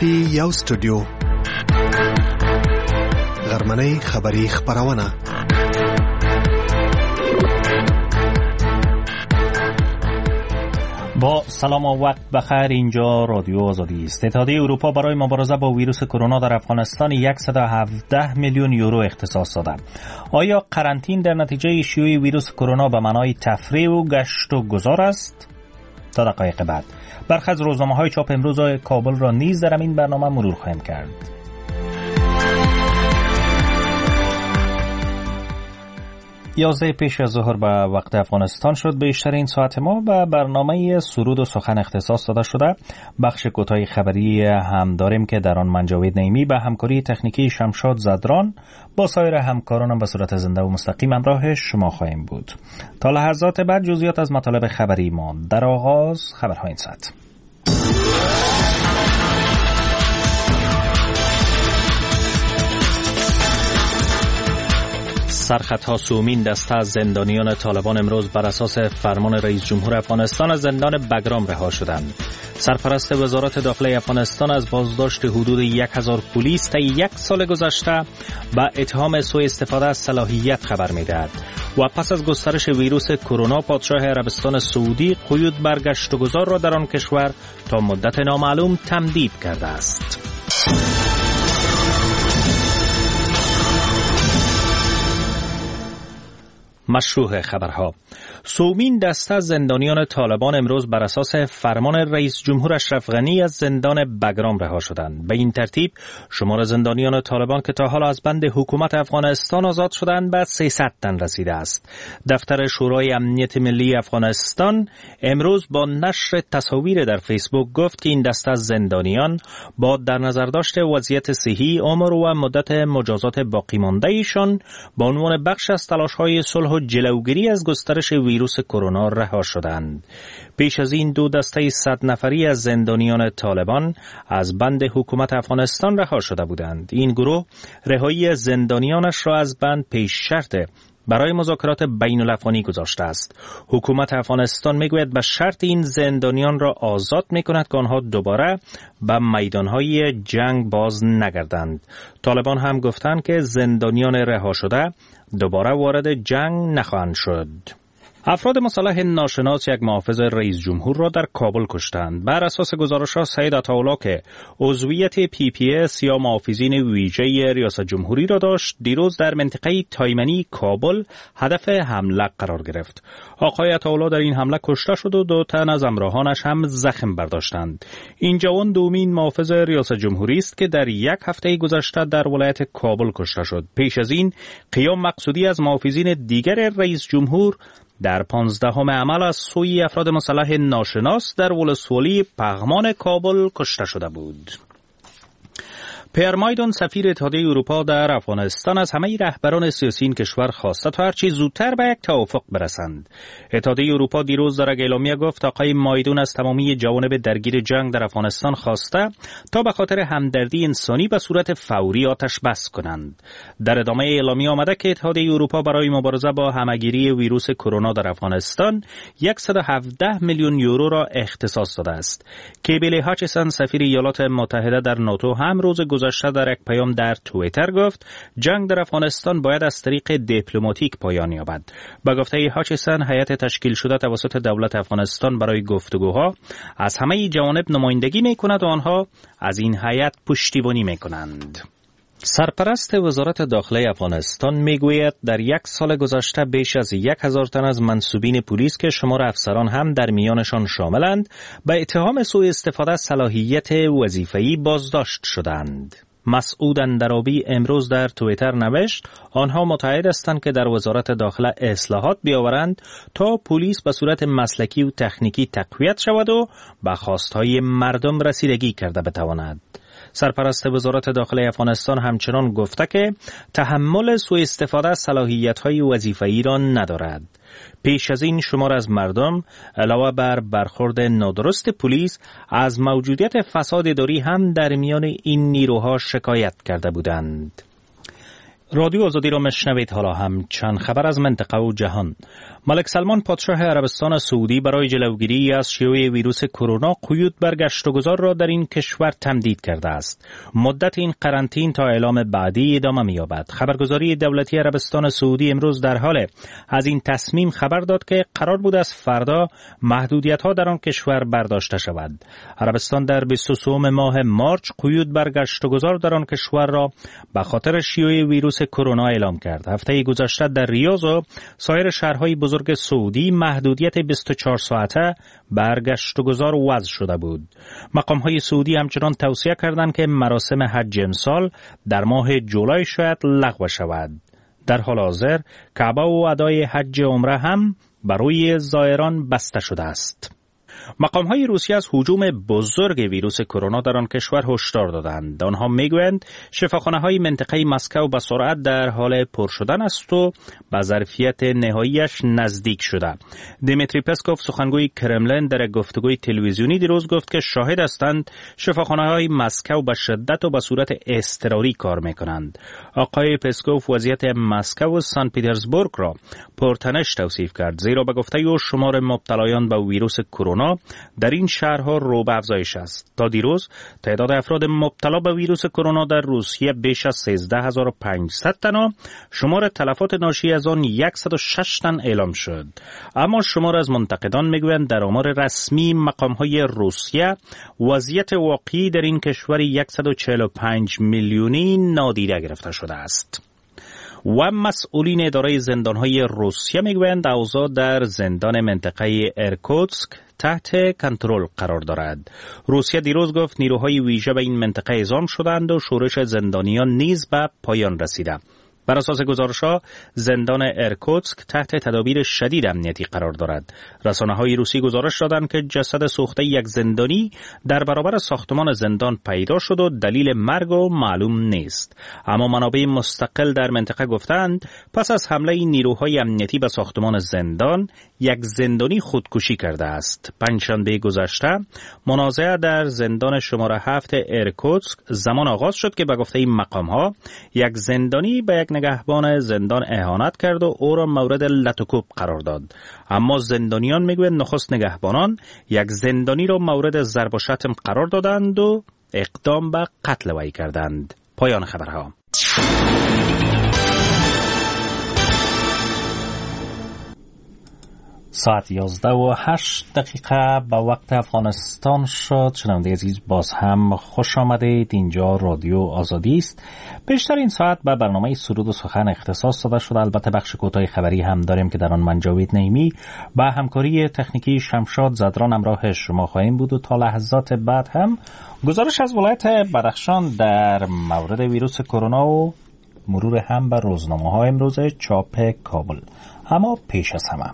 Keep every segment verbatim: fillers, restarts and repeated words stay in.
دی یو استودیو غرمنۍ خبری خبرونه. با سلام و وقت بخیر. اینجا رادیو آزادی است. اتحادیه اروپا برای مبارزه با ویروس کرونا در افغانستان صد و هفده میلیون یورو اختصاص داده. آیا قرنطینه در نتیجه شیوع ویروس کرونا به معنای تفریح و گشت و گذار است؟ تا دقایق بعد برخی از روزنامه‌های چاپ امروز کابل را نیز در این برنامه مرور خواهیم کرد. یازده پیش از ظهر به وقت افغانستان شد. بیشتر این ساعت ما به برنامه سرود و سخن اختصاص داده شده. بخش کوتاه خبری هم داریم که در آن من جاوید نعیمی به همکاری تکنیکی شمشاد زدران با سایر همکارانم به صورت زنده و مستقیم همراه شما خواهیم بود. تا لحظات بعد جزئیات از مطالب خبری ما. در آغاز خبرهای این ساعت. سرخط سومین دسته از زندانیان طالبان امروز بر اساس فرمان رئیس جمهور افغانستان از زندان بگرام رها شدند. سرپرست وزارت داخلی افغانستان از بازداشت حدود یک هزار پلیس طی یک سال گذشته با اتهام سوء استفاده از صلاحیت خبر می‌دهد و پس از گسترش ویروس کرونا پادشاه عربستان سعودی قیود بر گشت و گذار را در آن کشور تا مدت نامعلوم تمدید کرده است. مشروع خبرها. سومین دسته از زندانیان طالبان امروز بر اساس فرمان رئیس جمهور اشرف غنی از زندان بگرام رها شدند. به این ترتیب شمار زندانیان طالبان که تا حالا از بند حکومت افغانستان آزاد شدند به سیصد تن رسیده است. دفتر شورای امنیت ملی افغانستان امروز با نشر تصاویر در فیسبوک گفت که این دسته از زندانیان با در نظر داشت وضعیت صحی، عمر و مدت مجازات باقی مانده ایشان با عنوان بخش از تلاش‌های صلح و جلوگیری از گسترش ویروس کرونا رها شدند. پیش از این دو دسته صد نفری از زندانیان طالبان از بند حکومت افغانستان رها شده بودند. این گروه رهایی زندانیانش را از بند پیش شرط برای مذاکرات بین الافغانی گذاشته است. حکومت افغانستان میگوید به شرط این زندانیان را آزاد میکند که آنها دوباره به میدانهای جنگ باز نگردند. طالبان هم گفتند که زندانیان رها شده دوباره وارد جنگ نخواهند شد. افراد مسلح ناشناس یک محافظ رئیس جمهور را در کابل کشتند. بر اساس گزارش‌ها سید عطاالله که عضویت پی پی اس یا محافظین ویژه ریاست جمهوری را داشت، دیروز در منطقه تایمنی کابل هدف حمله قرار گرفت. آقای عطاالله در این حمله کشته شد و دو تن از همراهانش هم زخم برداشتند. این جوان دومین محافظ ریاست جمهوری است که در یک هفته گذشته در ولایت کابل کشته شد. پیش از این قیام مقصودی از محافظین دیگر رئیس جمهور در پانزدهم عمل از سوی افراد مسلح ناشناس در ولسوالی پغمان کابل کشته شده بود. پر مایدون سفیر اتحادیه اروپا در افغانستان از همه رهبران سیاسی این کشور خواسته تا هرچی زودتر به یک توافق برسند. اتحادیه اروپا دیروز در اعلامیه گفت آقای مایدون از تمامی جوانب درگیر جنگ در افغانستان خواسته تا به خاطر همدردی انسانی به صورت فوری آتش بس کنند. در ادامه اعلامیه آمده که اتحادیه اروپا برای مبارزه با همهگیری ویروس کرونا در افغانستان صد و هفده میلیون یورو را اختصاص داده است. کیبلی هاچسون سفیر ایالات متحده در ناتو هم روز گذشته در یک پیام در توییتر گفت جنگ در افغانستان باید از طریق دیپلماتیک پایان یابد. با گفته هاچسون هیئت تشکیل شده توسط دولت افغانستان برای گفتگوها از همه جوانب نمایندگی می‌کند و آنها از این هیئت پشتیبانی می‌کنند. سرپرست وزارت داخلی افغانستان میگوید در یک سال گذشته بیش از یک هزار تن از منصوبین پلیس که شمار افسران هم در میانشان شاملند به اتهام سوء استفاده از صلاحیت وظیفه‌ای بازداشت شدند. مسعود اندرابی امروز در توییتر نوشت آنها متعهد هستند که در وزارت داخله اصلاحات بیاورند تا پلیس به صورت مسلکی و تکنیکی تقویت شود و به خواستهای مردم رسیدگی کرده بتواند. سرپرست وزارت داخلی افغانستان همچنان گفته که تحمل سوء استفاده از صلاحیت‌های وظیفه‌ای را ندارد. پیش از این شمار از مردم علاوه بر برخورد نادرست پلیس از موجودیت فساد اداری هم در میان این نیروها شکایت کرده بودند. رادیو آزادی را مشنوید. حالا هم چند خبر از منطقه و جهان. ملک سلمان پادشاه عربستان سعودی برای جلوگیری از شیوع ویروس کرونا قیود بر گشت و گذار را در این کشور تمدید کرده است. مدت این قرنطین تا اعلام بعدی ادامه می‌یابد. خبرگزاری دولتی عربستان سعودی امروز در حال از این تصمیم خبر داد که قرار بود از فردا محدودیت‌ها در آن کشور برداشته شود. عربستان در بیست و سه ماه مارچ قیود بر گشت و گذار در آن کشور را به خاطر شیوع ویروس کرونا اعلام کرد. هفته گذشته در ریاض و سایر شهرهای بزرگ سعودی محدودیت بیست و چهار ساعته بر گشت و گذار وضع شده بود. مقام‌های سعودی همچنان توصیه کردند که مراسم حج امسال در ماه جولای شاید لغو شود. در حال حاضر کعبه و ادای حج عمره هم برای زائران بسته شده است. مقام‌های روسیه از هجوم بزرگ ویروس کرونا در آن کشور هشدار دادند. آنها میگویند شفاخانه‌های منطقه مسکو به سرعت در حال پر شدن است و به ظرفیت نهاییش نزدیک شده. دیمیتری پسکوف سخنگوی کرملین در گفتگوی تلویزیونی دیروز گفت که شاهد هستند شفاخانه‌های مسکو به شدت و به صورت اضطراری کار می‌کنند. آقای پسکوف وضعیت مسکو و سن پترزبورگ را پرتنش توصیف کرد، زیرا به گفته او شمار مبتلایان به ویروس کرونا در این شهرها رو به افزایش است. تا دیروز تعداد افراد مبتلا به ویروس کرونا در روسیه بیش از سیزده هزار و پانصد تن و شمار تلفات ناشی از آن صد و شش تن اعلام شد. اما شمار از منتقدان میگویند در آمار رسمی مقام‌های روسیه وضعیت واقعی در این کشور صد و چهل و پنج میلیونی نادیده گرفته شده است. و مسئولین اداره زندان‌های روسیه میگویند اوضاع در زندان منطقه ایرکوتسک تحت کنترل قرار دارد. روسیه دیروز گفت نیروهای ویژه به این منطقه اعزام شدند و شورش زندانیان نیز به پایان رسیده. بر اساس گزارش‌ها زندان ایرکوتسک تحت تدابیر شدید امنیتی قرار دارد. رسانه‌های روسی گزارش دادند که جسد سوخته یک زندانی در برابر ساختمان زندان پیدا شد و دلیل مرگ و معلوم نیست. اما منابع مستقل در منطقه گفتند پس از حمله نیروهای امنیتی به ساختمان زندان یک زندانی خودکشی کرده است. پنجشنبه گذشته منازعه در زندان شماره هفت ایرکوتسک زمان آغاز شد که به گفته این مقام‌ها یک زندانی به یک نگهبان زندان اهانت کرد و او را مورد لطوکوب قرار داد. اما زندانیان میگویند نخست نگهبانان یک زندانی را مورد ضرب و شتم قرار دادند و اقدام به قتل وی کردند. پایان خبرها. ساعت یازده و هشت دقیقه به وقت افغانستان شد. شنونده عزیز باز هم خوش آمدید. اینجا رادیو آزادی است. بیشتر این ساعت به برنامه سرود و سخن اختصاص داده شده. البته بخش کوتاه خبری هم داریم که در آن من جاوید نعیمی با همکاری تکنیکی شمشاد زدران همراه شما خواهیم بود و تا لحظات بعد هم گزارش از ولایت بدخشان در مورد ویروس کرونا و مرور هم بر روزنامه‌های امروز چاپ کابل. اما پیش از همه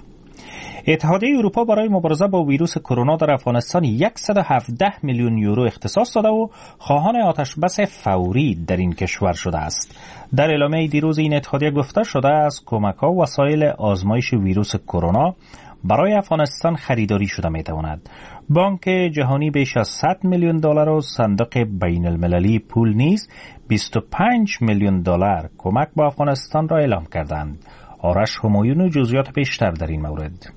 اتحادیه اروپا برای مبارزه با ویروس کرونا در افغانستان صد و هفده میلیون یورو اختصاص داده و خواهان آتشبس فوری در این کشور شده است. در اعلامیه دیروز این اتحادیه گفته شده از کمک‌ها و وسایل آزمایش ویروس کرونا برای افغانستان خریداری شده می‌تواند. بانک جهانی بیش از صد میلیون دلار و صندوق بین المللی پول نیز بیست و پنج میلیون دلار کمک به افغانستان را اعلام کردند. آرش همایون و جزئیات بیشتر در این مورد.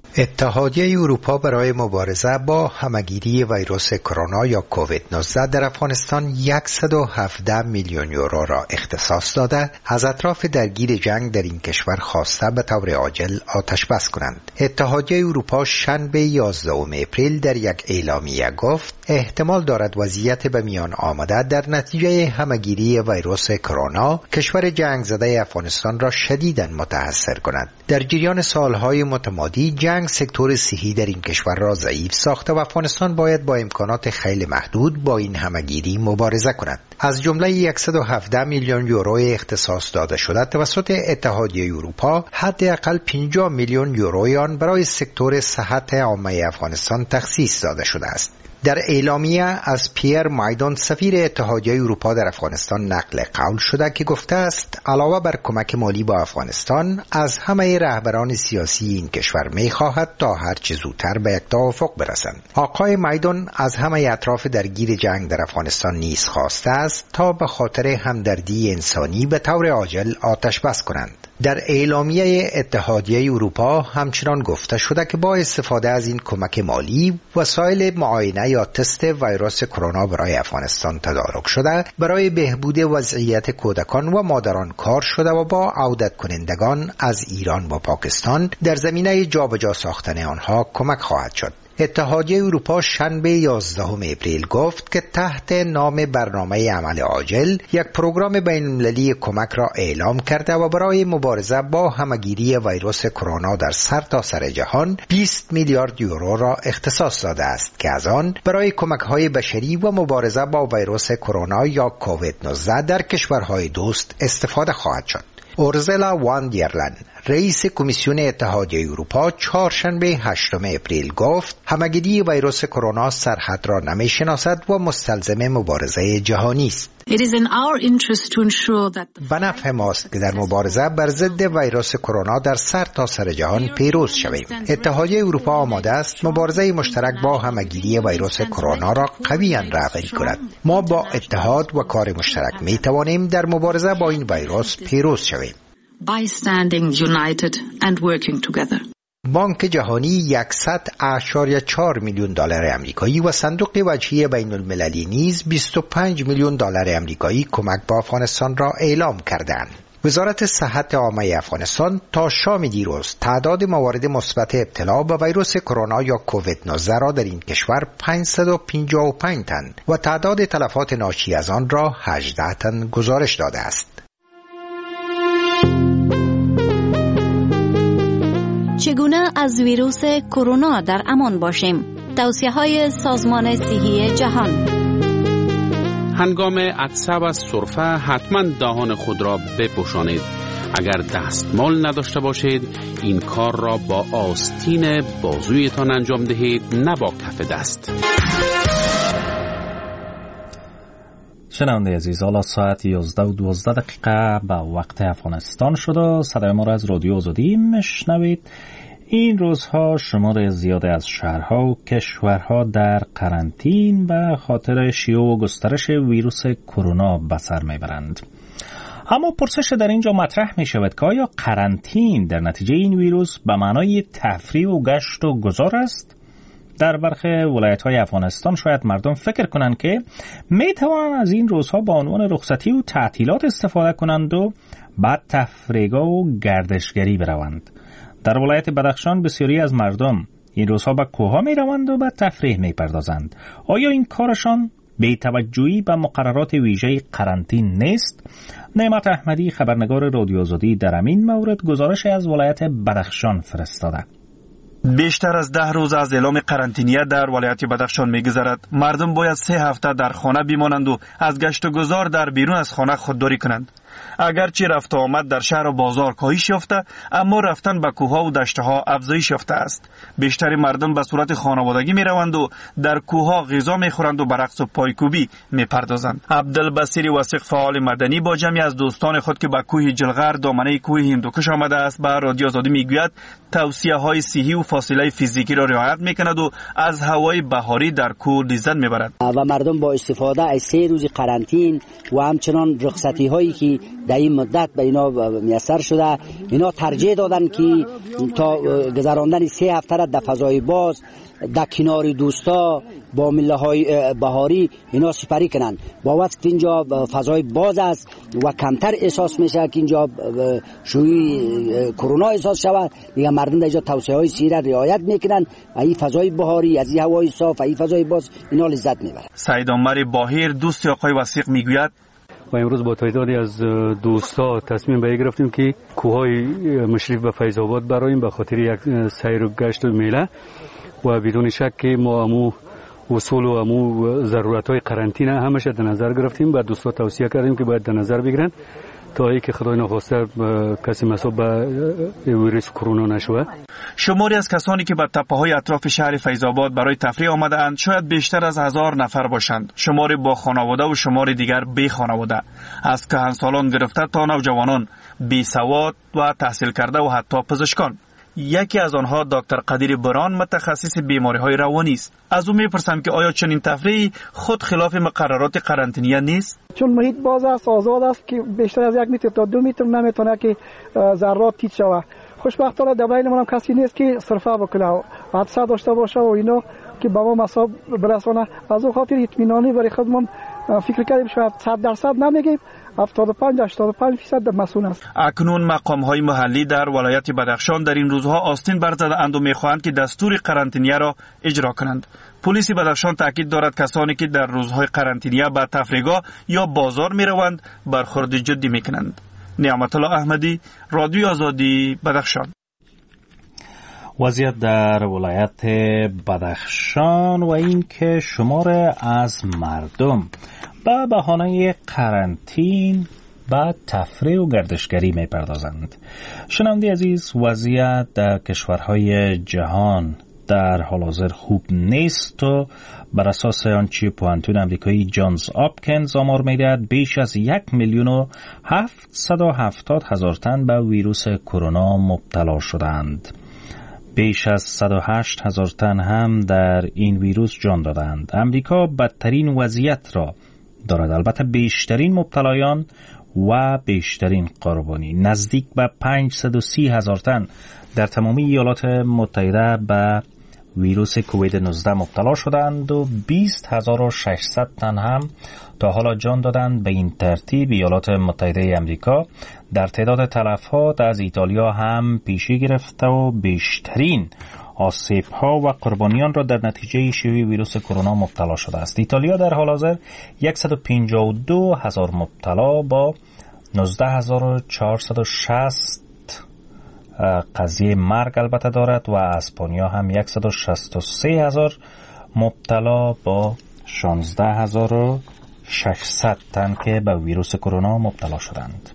اتحادیه اروپا برای مبارزه با همهگیری ویروس کرونا یا کووید نوزده در افغانستان صد و هفده میلیون یورو را اختصاص داده از اطراف درگیر جنگ در این کشور خواسته به طور عاجل آتش بس کنند. اتحادیه اروپا شنبه یازدهم اپریل در یک اعلامیه گفت احتمال دارد وضعیت به میان آمده در نتیجه همهگیری ویروس کرونا کشور جنگ زده افغانستان را شدیداً متاثر کند. در جریان سالهای متمادی جنگ سکتور صحی در این کشور را ضعیف ساخته و افغانستان باید با امکانات خیلی محدود با این همهگیری مبارزه کند. از جمله صد و هفده میلیون یورو اختصاص داده شده توسط اتحادیه اروپا حداقل پنجاه میلیون یورو آن برای سکتور صحت عامه افغانستان تخصیص داده شده است. در اعلامیه از پیر مایدان سفیر اتحادیه اروپا در افغانستان نقل قول شده که گفته است علاوه بر کمک مالی با افغانستان از همه رهبران سیاسی این کشور می‌خواهد تا هر چه زودتر به یک توافق برسند. آقای مایدان از همه اطراف درگیر جنگ در افغانستان نیز خواسته است تا به خاطر همدردی انسانی به طور عاجل آتش بس کنند. در اعلامیه اتحادیه اروپا همچنان گفته شده که با استفاده از این کمک مالی وسایل معاینه یا تست ویروس کرونا برای افغانستان تدارک شده، برای بهبود وضعیت کودکان و مادران کار شده و با عودت کنندگان از ایران و پاکستان در زمینه جابجا ساختن آنها کمک خواهد شد. اتحادیه اروپا شنبه یازدهم اپریل گفت که تحت نام برنامه عمل عاجل یک پروگرام بین‌المللی کمک را اعلام کرده و برای مبارزه با همه‌گیری ویروس کرونا در سرتاسر جهان بیست میلیارد یورو را اختصاص داده است که از آن برای کمک‌های بشری و مبارزه با ویروس کرونا یا کووید نوزده در کشورهای دوست استفاده خواهد شد. اورزلا وان دیرلن، رئیس کمیسیون اتحادیه اروپا، چهارشنبه هشتم اپریل گفت همه‌گیری ویروس کرونا سرحد را نمی‌شناسد و مستلزم مبارزه جهانی است. به نفع ماست که در مبارزه بر ضد ویروس کرونا در سرتاسر جهان پیروز شویم. اتحادیه اروپا آماده است مبارزه مشترک با همه‌گیری ویروس کرونا را قویاً رهبری کند. ما با اتحاد و کار مشترک می توانیم در مبارزه با این ویروس پیروز شویم. By standing united and working together. بانک جهانی صد و چهار میلیون دلار آمریکایی و صندوق وجهی بین المللی نیز بیست و پنج میلیون دلار آمریکایی کمک به افغانستان را اعلام کردند. وزارت صحت عامه افغانستان تا شام دیروز تعداد موارد مثبت ابتلا به ویروس کرونا یا کووید نوزده را در این کشور پانصد و پنجاه و پنج تن و تعداد تلفات ناشی از آن را هجده تن گزارش داده است. چگونه از ویروس کرونا در امان باشیم؟ توصیه‌های سازمان صحی جهان. هنگام عطسه و سرفه حتما دهان خود را بپوشانید. اگر دستمال نداشته باشید این کار را با آستین بازویتان انجام دهید، نه با کف دست. شنونده عزیز، حالا ساعت یازده و دوازده دقیقه به وقت افغانستان شده. صدای ما را از رادیو آزادی میشنوید. این روزها شمار زیادی از شهرها و کشورها در قرنطین به خاطر شیوع و گسترش ویروس کرونا به سر میبرند. اما پرسش در اینجا مطرح می شود که آیا قرنطین در نتیجه این ویروس به معنای تفریح و گشت و گذار است؟ در برخی ولایت‌های افغانستان شاید مردم فکر کنند که می توانند از این روزها با عنوان رخصتی و تعطیلات استفاده کنند و بعد تفریحگاه و گردشگری بروند. در ولایت بدخشان بسیاری از مردم این روزها به کوه‌ها می روند و به تفریح می پردازند. آیا این کارشان بی توجهی به مقررات ویژه قرنطین نیست؟ نعمت احمدی خبرنگار رادیو آزادی در همین مورد گزارش از ولایت بدخشان فرستاده. بیشتر از ده روز از اعلام قرنطینیه در ولایت بدخشان می‌گذرد. مردم باید سه هفته در خانه بمانند و از گشت و گذار در بیرون از خانه خودداری کنند. اگرچه رفت و آمد در شهر و بازار کاهش یافته، اما رفتن به کوه‌ها و دشت‌ها افزایش یافته است. بیشتر مردم به صورت خانوادگی می‌روند و در کوه‌ها غذا می‌خورند و به رقص و پایکوبی می‌پردازند. عبدالبصیر وثیق، فعال مدنی، با جمعی از دوستان خود که به کوه جلغر دامنه کوه هندوکش آمده است به رادیو آزادی میگوید توصیه‌های صحی و فاصله فیزیکی را رعایت می‌کند و از هوای بهاری در کوه لذت می‌برد. و مردم با استفاده از سه روز قرنطین و همچنان رخصتی‌هایی که در این مدت به اینا میسر شده، اینا ترجیح دادن که تا گذراندن سه هفته را در فضای باز در کنار دوستا با مله‌های بهاری اینا سپری کنن. با وقت اینجا فضای باز است و کمتر احساس میشه که اینجا شوی کرونا احساس شود، دیگه مردم اینجا توصیه‌های صحی را رعایت میکنن. این فضای بهاری، از این هوای صاف، این فضای باز اینا لذت میبرن. سعید عمر باهیر، دوست آقای وثیق، میگوید و امروز با تعدادی از دوستا تصمیم به این گرفتیم که کوههای مشرف به فیض آباد براییم به خاطر یک سیر و گشت و میله و بدون شک که ما امو اصول و امو ضرورت‌های قرنطینه همش در نظر گرفتیم. با دوستا توصیه کردیم که باید در نظر بگیرن تا اینکه خدای نخواسته کسی مصاب به ویروس کرونا نشوه. شماری از کسانی که به تپه‌های اطراف شهر فیض آباد برای تفریح آمده‌اند شاید بیشتر از هزار نفر باشند. شماری با خانواده و شماری دیگر بی خانواده، از کهنسالان گرفته تا نوجوانان، بی سواد و تحصیل کرده و حتی پزشکان. یکی از آنها دکتر قدیر بران متخصص بیماری‌های روانی است. از او میپرسم که آیا چنین تفریحی خود خلاف مقررات قرنطینه نیست؟ چون محیط باز است، آزاد است که بیشتر از یک متر تا دو متر نمیتونه که ذرات تیز شود. خوشبختانه در بین ما کسی نیست که صرفه بکنه و حادثه داشته باشه و اینا که به ما مصاب برسانه. از اون خاطر اطمینانی برای خودمون فکر کردیم شاید صد درصد نمیگیم، هفتاد و پنج هشتاد و پنج درصد مسئول است. اکنون مقام‌های محلی در ولایت بدخشان در این روزها آستین برزده‌اند و می‌خواهند که دستور قرنطینه را اجرا کنند. پلیس بدخشان تاکید دارد کسانی که در روزهای قرنطینه به تفریحگاه یا بازار می‌روند برخورد جدی می‌کنند. نعمت الله احمدی، رادیو آزادی، بدخشان. وضعیت در ولایت بدخشان و این که شمار از مردم به بهانه قرنطین به تفریح و گردشگری می پردازند. شنونده عزیز، وضعیت در کشورهای جهان در حال حاضر خوب نیست و بر اساس آنچه پوهنتون امریکایی جانز آپکینز آمار می‌دهد بیش از یک میلیون و هفتصد و هفتاد هزار تن به ویروس کرونا مبتلا شدند. بیش از صد و هشت هزار تن هم در این ویروس جان دادند. امریکا بدترین وضعیت را دارد، البته بیشترین مبتلایان و بیشترین قربانی. نزدیک به پانصد و سی هزار تن در تمامی ایالات متحده به ویروس کووید نوزده مبتلا شدند و بیست هزار و ششصد تن هم تا حالا جان دادند. به این ترتیب ایالات متحده امریکا در تعداد تلفات از ایتالیا هم پیشی گرفته و بیشترین آسیب‌ها و قربانیان را در نتیجه شیوع ویروس کرونا مبتلا شده است. ایتالیا در حال حاضر صد و پنجاه و دو هزار مبتلا با نوزده هزار و چهارصد و شصت قضیه مرگ البته دارد و اسپانیا هم صد و شصت و سه هزار مبتلا با شانزده هزار و ششصد تن که به ویروس کرونا مبتلا شدند.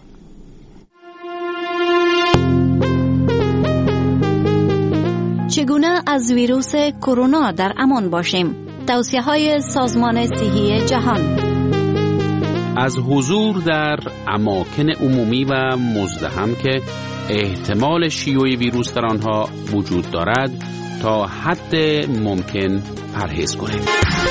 چگونه از ویروس کرونا در امان باشیم؟ توصیه‌های سازمان صحی جهان. از حضور در اماکن عمومی و مزدحم که احتمال شیوع ویروس در آنها وجود دارد تا حد ممکن پرهیز کنید.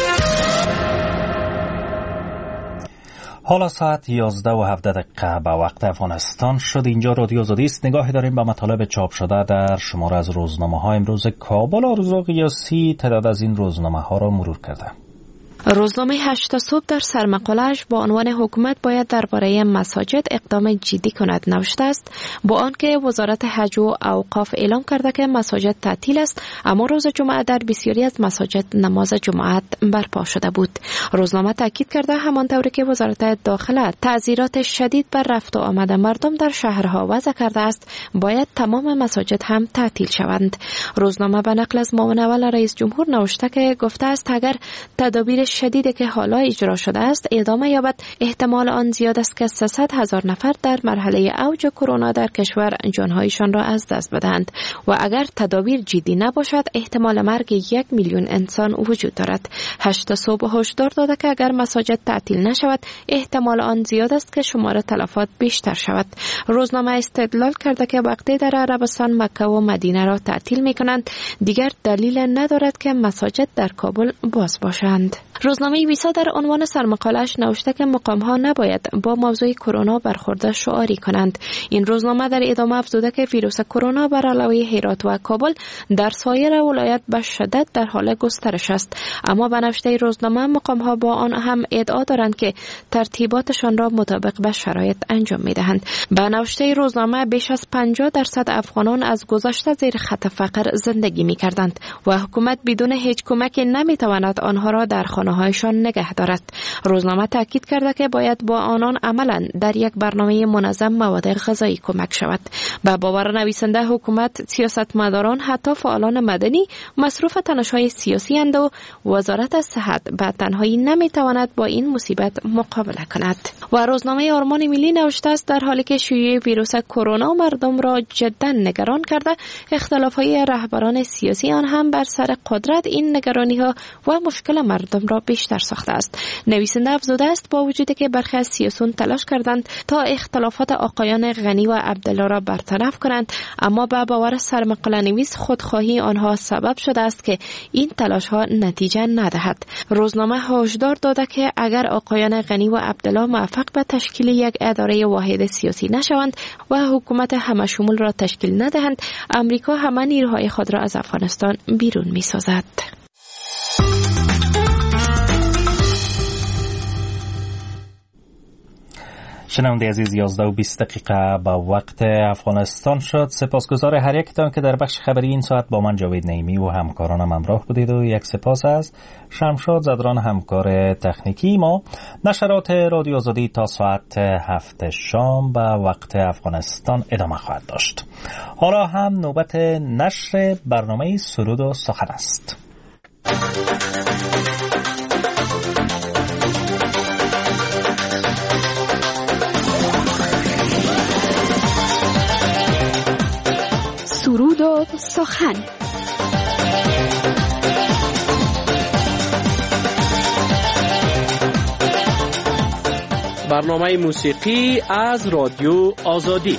حالا ساعت یازده و هفده دقیقه به وقت افغانستان شد. اینجا رادیو آزادی است. نگاهی داریم به مطالب چاپ شده در شماره از روزنامه ها امروز کابل. آرزو قیاسی تعداد از این روزنامه ها را مرور کرده. روزنامه هشت صبح در سرمقاله‌اش با عنوان حکومت باید درباره مساجد اقدام جدی کند نوشته است، با آنکه وزارت حج و اوقاف اعلام کرده که مساجد تعطیل است، اما روز جمعه در بسیاری از مساجد نماز جمعه برپا شده بود. روزنامه تاکید کرده همانطوری که وزارت داخله تعزیرات شدید بر رفت و آمد مردم در شهرها وضع کرده است، باید تمام مساجد هم تعطیل شوند. روزنامه به نقل از معاون اول رئیس جمهور نوشته که گفته است اگر تدابیر شدیدی که حالا اجرا شده است ادامه یابد، احتمال آن زیاد است که سیصد هزار نفر در مرحله اوج کرونا در کشور جانهایشان را از دست بدهند و اگر تدابیر جدی نباشد احتمال مرگ یک میلیون انسان وجود دارد. هشت صبح هشدار داده که اگر مساجد تعطیل نشود احتمال آن زیاد است که شمار تلفات بیشتر شود. روزنامه استدلال کرده که وقتی در عربستان مکه و مدینه را تعطیل می کنند دیگر دلیل ندارد که مساجد در کابل باز باشند. روزنامه ویسا در عنوان سرمقاله‌اش نوشته که مقام‌ها نباید با موضوع کرونا برخورد شعاری کنند. این روزنامه در ادامه افزوده که ویروس کرونا بر علاوه هرات و کابل در سایر ولایات به شدت در حال گسترش است، اما به نوشته روزنامه مقام‌ها با آن هم ادعا دارند که ترتیباتشان را مطابق به شرایط انجام می‌دهند. به نوشته روزنامه بیش از پنجاه درصد افغانان از گذشته زیر خط فقر زندگی می‌کردند و حکومت بدون هیچ کمکی نمی‌تواند آنها را در خانه‌هایشان نگه دارد. روزنامه تاکید کرده که باید با آنان عملاً در یک برنامه منظم مواد غذایی کمک شود. به باور نویسنده حکومت، سیاستمداران، حتی فعالان مدنی مصروف تنش‌های سیاسی اند و وزارت صحت به تنهایی نمی‌تواند با این مصیبت مقابله کند. و روزنامه آرمان ملی نوشته است در حالی که شیوع ویروس کرونا مردم را جداً نگران کرده، اختلاف‌های رهبران سیاسی آن هم بر سر قدرت این نگرانی‌ها و مشکل مردم را را بیشتر ساخته است. نویسنده افزوده است با وجودی که برخی از سیاسیون تلاش کردند تا اختلافات آقایان غنی و عبدالله را برطرف کنند، اما به باور سرمقاله نویس خودخواهی آنها سبب شده است که این تلاش ها نتیجه ندهد. روزنامه هشدار داده که اگر آقایان غنی و عبدالله موفق به تشکیل یک اداره واحد سیاسی نشوند و حکومت همشمول را تشکیل ندهند، امریکا همه نیروهای خود را از افغانستان بیرون می سازد. شنونده عزیز، یازده و بیست دقیقه با وقت افغانستان شد. سپاسگزار هر یکتان که در بخش خبری این ساعت با من جاوید نعیمی و همکارانم همراه بودید و یک سپاس از شمشاد زدران همکار تکنیکی ما. نشرات رادیو آزادی تا ساعت هفت شام به وقت افغانستان ادامه خواهد داشت. حالا هم نوبت نشر برنامه سرود و سخن است. سرود و سخن. برنامه موسیقی از رادیو آزادی.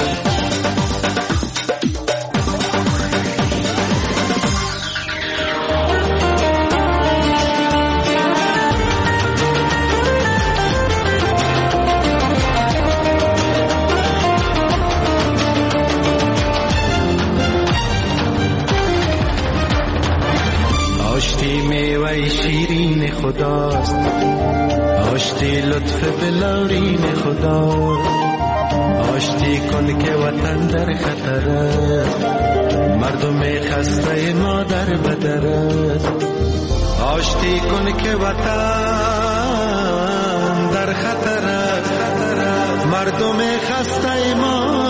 آشتی میوه شیرین خداست، آشتی لطف بلورین خداست. آشتی کن که وطن در خطر است، مردم خسته ما در بدر است. آشتی کن که وطن در خطر است، مردم خسته ما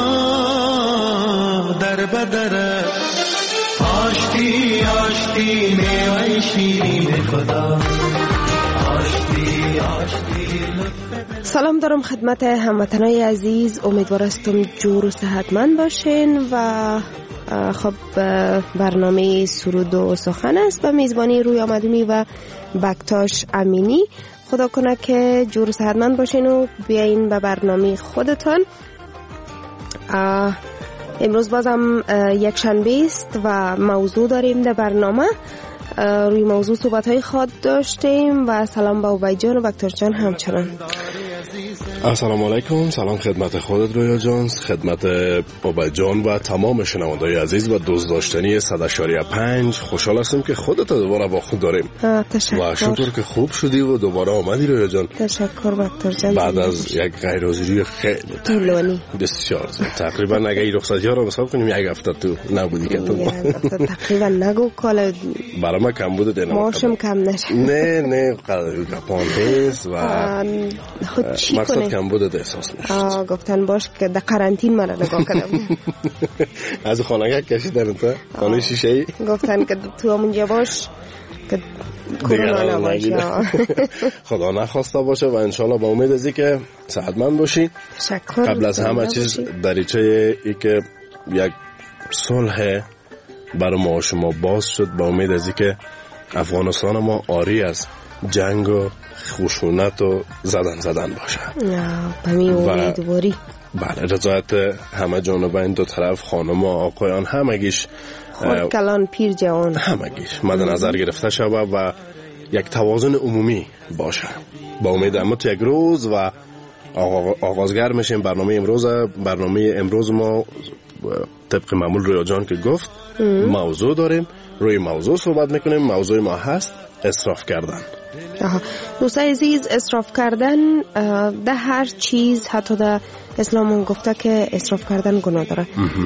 در بدر است. آشتی آشتی میوه شیرین خدا، آشتی آشتی. سلام دارم خدمت هموطنای عزیز، امیدوار هستم جور و صحتمند باشین و خب برنامه سرود و سخن است به میزبانی روی آمدمی و بکتاش امینی. خدا کنه که جور و صحتمند باشین و بیاین به برنامه خودتان. امروز بازم یک شنبه است و موضوع داریم در برنامه. روی موضوع صحبت های خود داشتیم و سلام به عبید جان و بکتاش جان همچنان. السلام علیکم. سلام خدمت خودت رویا جان، خدمت عبید جان و تمام شنوندگان عزیز و دوست داشتنی صد و پنج. خوشحال هستم که خودت دوباره با خود داریم. تشکر. و شکر که خوب شدی و دوباره آمدی رویا جان. تشکر بکتاش جان. بعد از یک غیر حاضری خیلی طولانی بسیار تقریبا اگه این رخصتی ها رو حساب کنیم یک هفته تو نبودی که تو تقریبا نگو کالا برای ما کم بوده دینا ماشم کم نشه. نه نه پانتیز و خود چی کنه کم بوده احساس میشد. آه گفتن باش که در قرنطین من نگاه کردم. از خانه کشیدن تا خانه شیشه ای گفتن که تو همونجا باش که کرونا نباشه. خدا نخواسته باشه و انشالله با امید ازی که صحتمند باشی. تشکر. قبل از همه چیز دریچه ای که یک صلح برای ما شما باز شد، با امید ازی که افغانستان ما آری از جنگ و خشونت و زدن زدن باشه. به می امیدواری. بله، رضایت همه جانبین دو طرف، خانم و آقایان همگیش، خود کلان پیر جوان همگیش مد نظر گرفته شود و یک توازن عمومی باشه. با امید اما تو یک روز و آغازگر میشیم برنامه امروز. برنامه امروز ما طبق معمول رویا جان که گفت موضوع داریم، روی موضوع صحبت میکنیم. موضوع ما هست اسراف کردن. دوستای عزیز، اسراف کردن ده هر چیز، حتی در اسلام هم گفته که اسراف کردن گناه داره.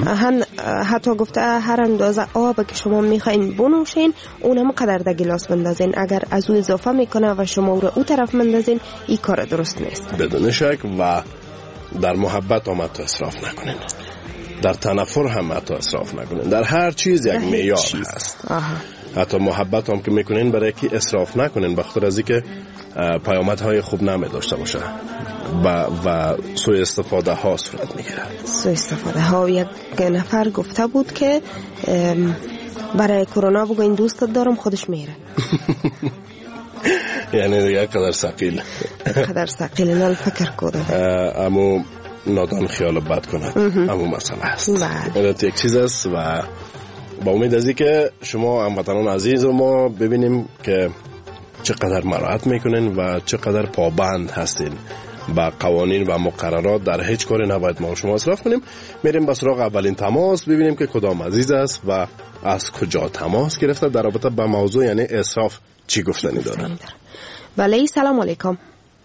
حتی گفته هر اندازه آب که شما میخواین بنوشین اونم قدر در گلاس بندازین، اگر از او اضافه میکنه و شما او رو او طرف مندازین این کار درست نیست بدون شک. و در محبت هم حتی اسراف نکنین، در تنفر هم حتی اسراف نکنین. در هر چیز یک معیار هست. آها. حتی محبت هم که میکنین برای کی اسراف نکنین، بخاطر از اینکه پیامدهای خوب نمی داشته باشه و و سوء استفاده ها صورت میگیره. سوء استفاده ها. یک نفر گفته بود که برای کرونا بگو این دوستت دارم، خودش میره. یعنی دیگه قدر ثقیل قدر ثقیل نال فکر کنه امو نادان خیال بد کنه امو مسئله است. این یک چیز است و با امید از که شما هموطنان عزیز ما ببینیم که چقدر مراعات میکنین و چقدر پابند هستین با قوانین و مقررات. در هیچ کاری نباید ما شما اسراف کنیم. میریم به سراغ اولین تماس ببینیم که کدام عزیز است و از کجا تماس گرفته در رابطه با موضوع یعنی اسراف چی گفتنی داره. بله سلام علیکم.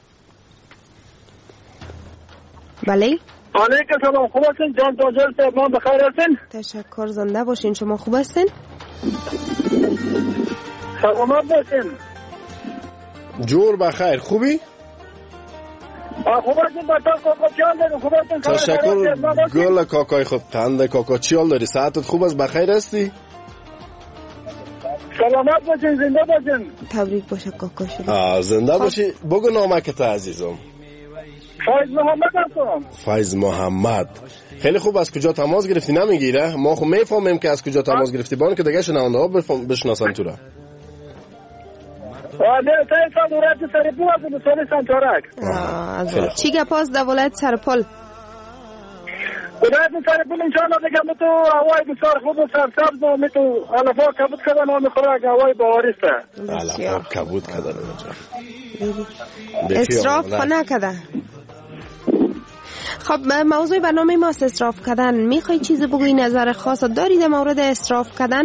بله علیکم سلام. خوب هستین جان تاجر صاحب؟ ما بخیر هستین؟ تشکر. زنده باشین. شما خوب هستین؟ سلامت باشین. جور بخیر. خوبی؟ خوب هستین؟ بطور کاکاچیال داریم. خوب هستین؟ تشکر. گل کاکای خوب. قند کاکاچیال داری. ساعتت خوب است؟ بخیر هستی؟ سلامت باشین. زنده باشین. تبریک باشه کاکا. زنده باشی. بگو نامکت عزیزم. فایز محمد هستم. فایز محمد. خیلی خوب. از کجا تماس گرفتی نمیگیره؟ ما خب میفهمیم که از کجا تماس گرفتی بان که دیگه شنونده ها بشناسن تو را. آره تای سالورات سرپول از سال سنتارک. آه چی گپاس در ولایت سرپل؟ ولایت سرپل ان شاء الله دیگه متو هوای بسیار خوب و سرسبز و متو علفا کبود کردن و میخوره هوای باوریسته. علفا کبود کردن اونجا. اسراف نکرده. خب موضوع برنامه ماست اسراف کردن. میخوای چیزی بگوی؟ نظر خاص داری در مورد اسراف کردن؟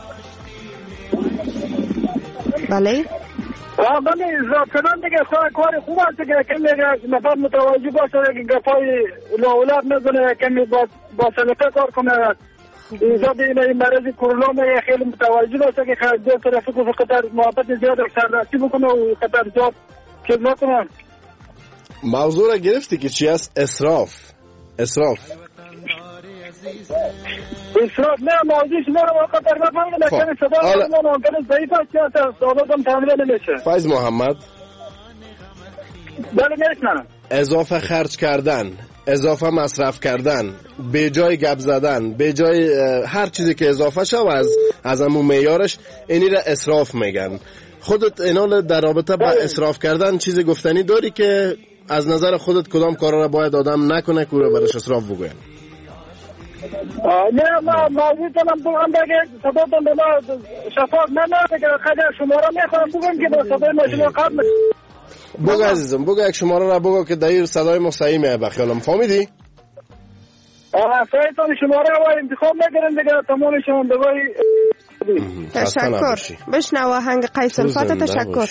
بله آه من اسراف کردن دیگه کار خوب است دیگه. کمی نفر متوجه باشه که گپای اولاد نزنه، کمی با سلطه کار کنه. ایجاد این مرض کرونا می خیلی متوجه باشه که دو طرفی که خطر محبت زیاد سردستی بکنه و خطر زیاد چیز نکنه. موضوع را گرفتی که چی است؟ اسراف. اسراف اسراف نه موضوع شما رو واقعا در نفهمیدم لیکن صدا ما ممکنه ضعیف است که صحبتم تحمیل نمیشه. فایز محمد. بله میشنم. اضافه خرج کردن، اضافه مصرف کردن، به جای گپ زدن، به جای هر چیزی که اضافه شو از از همون معیارش، اینی را اسراف میگن. خودت اینا در رابطه با اسراف کردن چیزی گفتنی داری که از نظر خودت کدام کارا را باید آدم نکنه که رو برش اسراف بگوین؟ نه ما موضوع کنم بگم بگه صداتون به ما شفاف نمیده که خیلی شماره میخوام بگم که با صدای ما شما قبل بگو عزیزم. بگو یک شماره را بگو که دایر صدای ما صحیح میه بخیالم. فهمیدی؟ آه صحیحتون شماره را انتخاب نگرم دیگه تمام شما بگوی. تشکر. بشنو آهنگ قیس الفاتح. تشکر.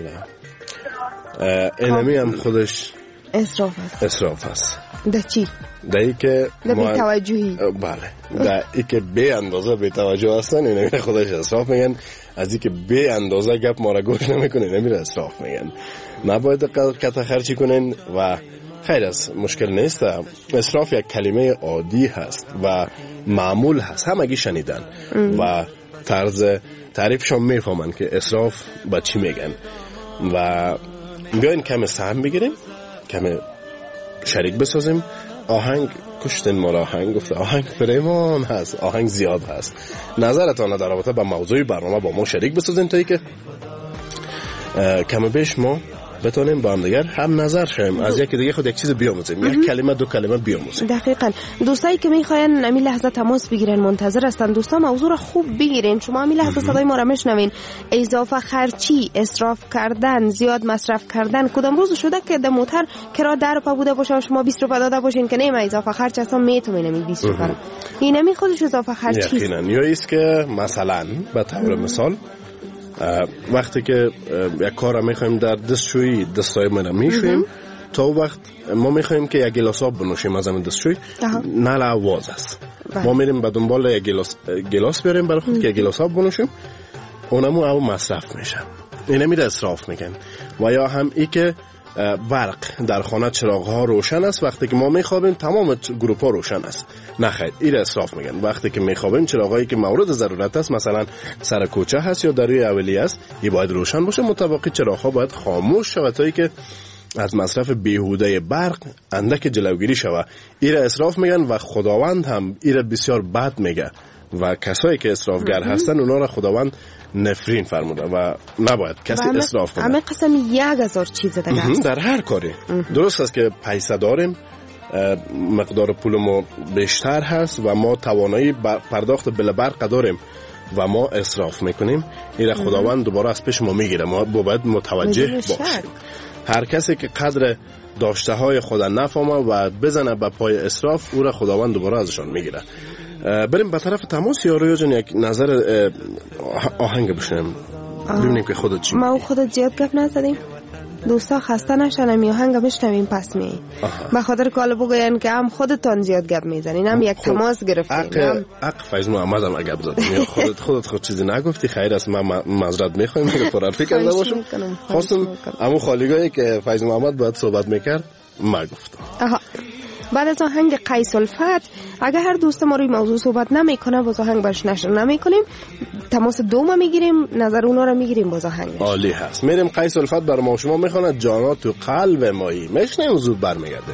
اینمی هم خودش اسراف است. اسراف است. ده چی؟ ده ای که ده بی توجهی. بله. ده ای که بی اندازه بی توجه هستن اینمی خودش اسراف میگن. از ای که بی اندازه گپ ما را گوش نمیکنه اینمی را اسراف میگن. نباید قطع خرچی کنین و خیر است. مشکل نیست. اسراف یک کلمه عادی هست و معمول هست. همگی شنیدن و طرز تعریفشون میفهمن که اسراف با چی میگن. و بیاین کم سهم بگیریم، کم شریک بسازیم. آهنگ کشتن ما را. آهنگ گفته آهنگ فریمان هست، آهنگ زیاد هست. نظرتان در رابطه با موضوع برنامه با ما شریک بسازیم تا ای که کم بیش ما بتونیم با هم دیگر هم نظر شویم، از یکی دیگه خود یک چیز بیاموزیم، یک کلمه دو کلمه بیاموزیم. دقیقاً. دوستایی که میخواین همین لحظه تماس بگیرن منتظر هستن. دوستا موضوع رو خوب بگیرین. شما همین لحظه صدای ما رو میشنوین. اضافه خرچی، اسراف کردن، زیاد مصرف کردن. کدام روز شده که در موتر کرا ده روپا بوده باشه شما بیست روپا داده باشین که نه اضافه خرچ اصلا میتونین نمی بیست روپا. این نمی خودش اضافه خرچی. یقینا. یا ایست که مثلا به طور مثال وقتی که یک کار میخوایم در دستشویی دستای ما میشویم، تا وقت ما میخوایم که یک گلاس آب بنوشیم از همین دستشویی، نل آواز است. ما میریم به دنبال یک گلاس گلاس بیاریم برای خود که یک گلاس آب بنوشیم، اونمو آب مصرف میشه. اینه میره اسراف میگن. و یا هم ای که برق در خانه چراغ ها روشن است، وقتی که ما میخوابیم تمام گروپ ها روشن است. نه خیر، این اسراف میگن. وقتی که میخوابیم چراغ هایی که مورد ضرورت است، مثلا سر کوچه هست یا در روی اولی است، این باید روشن باشه. مطابقی چراغ ها باید خاموش شود تا که از مصرف بیهوده برق اندک جلوگیری شود. این اسراف میگن و خداوند هم این بسیار بد میگه و کسایی که اسرافگر هستن اونا را خداوند نفرین فرموده و نباید کسی اسراف کنه. همه قسم یک هزار چیز دیگه است در هر کاری. درست است که پیسه داریم، مقدار پول ما بیشتر هست و ما توانایی پرداخت بل برق داریم و ما اسراف میکنیم، این خداوند دوباره از پیش ما میگیره. ما باید متوجه باشیم. هر کسی که قدر داشته های خود نفهمه و بزنه به پای اسراف، او را خداوند دوباره ازشان میگیره. بریم به طرف تماس. یا رویا جان یک نظر آهنگ بشنیم ببینیم که خودت چی. ما و خودت زیاد گپ نزدیم، دوستا خسته نشن، می آهنگ بشنویم پس می به خاطر کالا بگوین که هم خودتان زیاد گپ میزنین، هم یک تماس گرفتین. هم اق فیض محمد هم گپ زدیم. خودت خودت خود چیزی نگفتی. خیر است، من معذرت میخوایم که پرحرفی کرده باشم. خواستم همون خالیگاهی که فیض محمد باید صحبت میکرد ما گفتم. آها، بعد از آهنگ قیس الفت اگه هر دوست ما روی موضوع صحبت نمیکنه باز آهنگ برش نشر نمیکنیم، تماس دوم میگیریم، نظر اونا رو میگیریم باز آهنگ. عالی هست. میریم قیس الفت بر ما شما میخواند جانا تو قلب مایی. میشنیم زود برمیگردیم.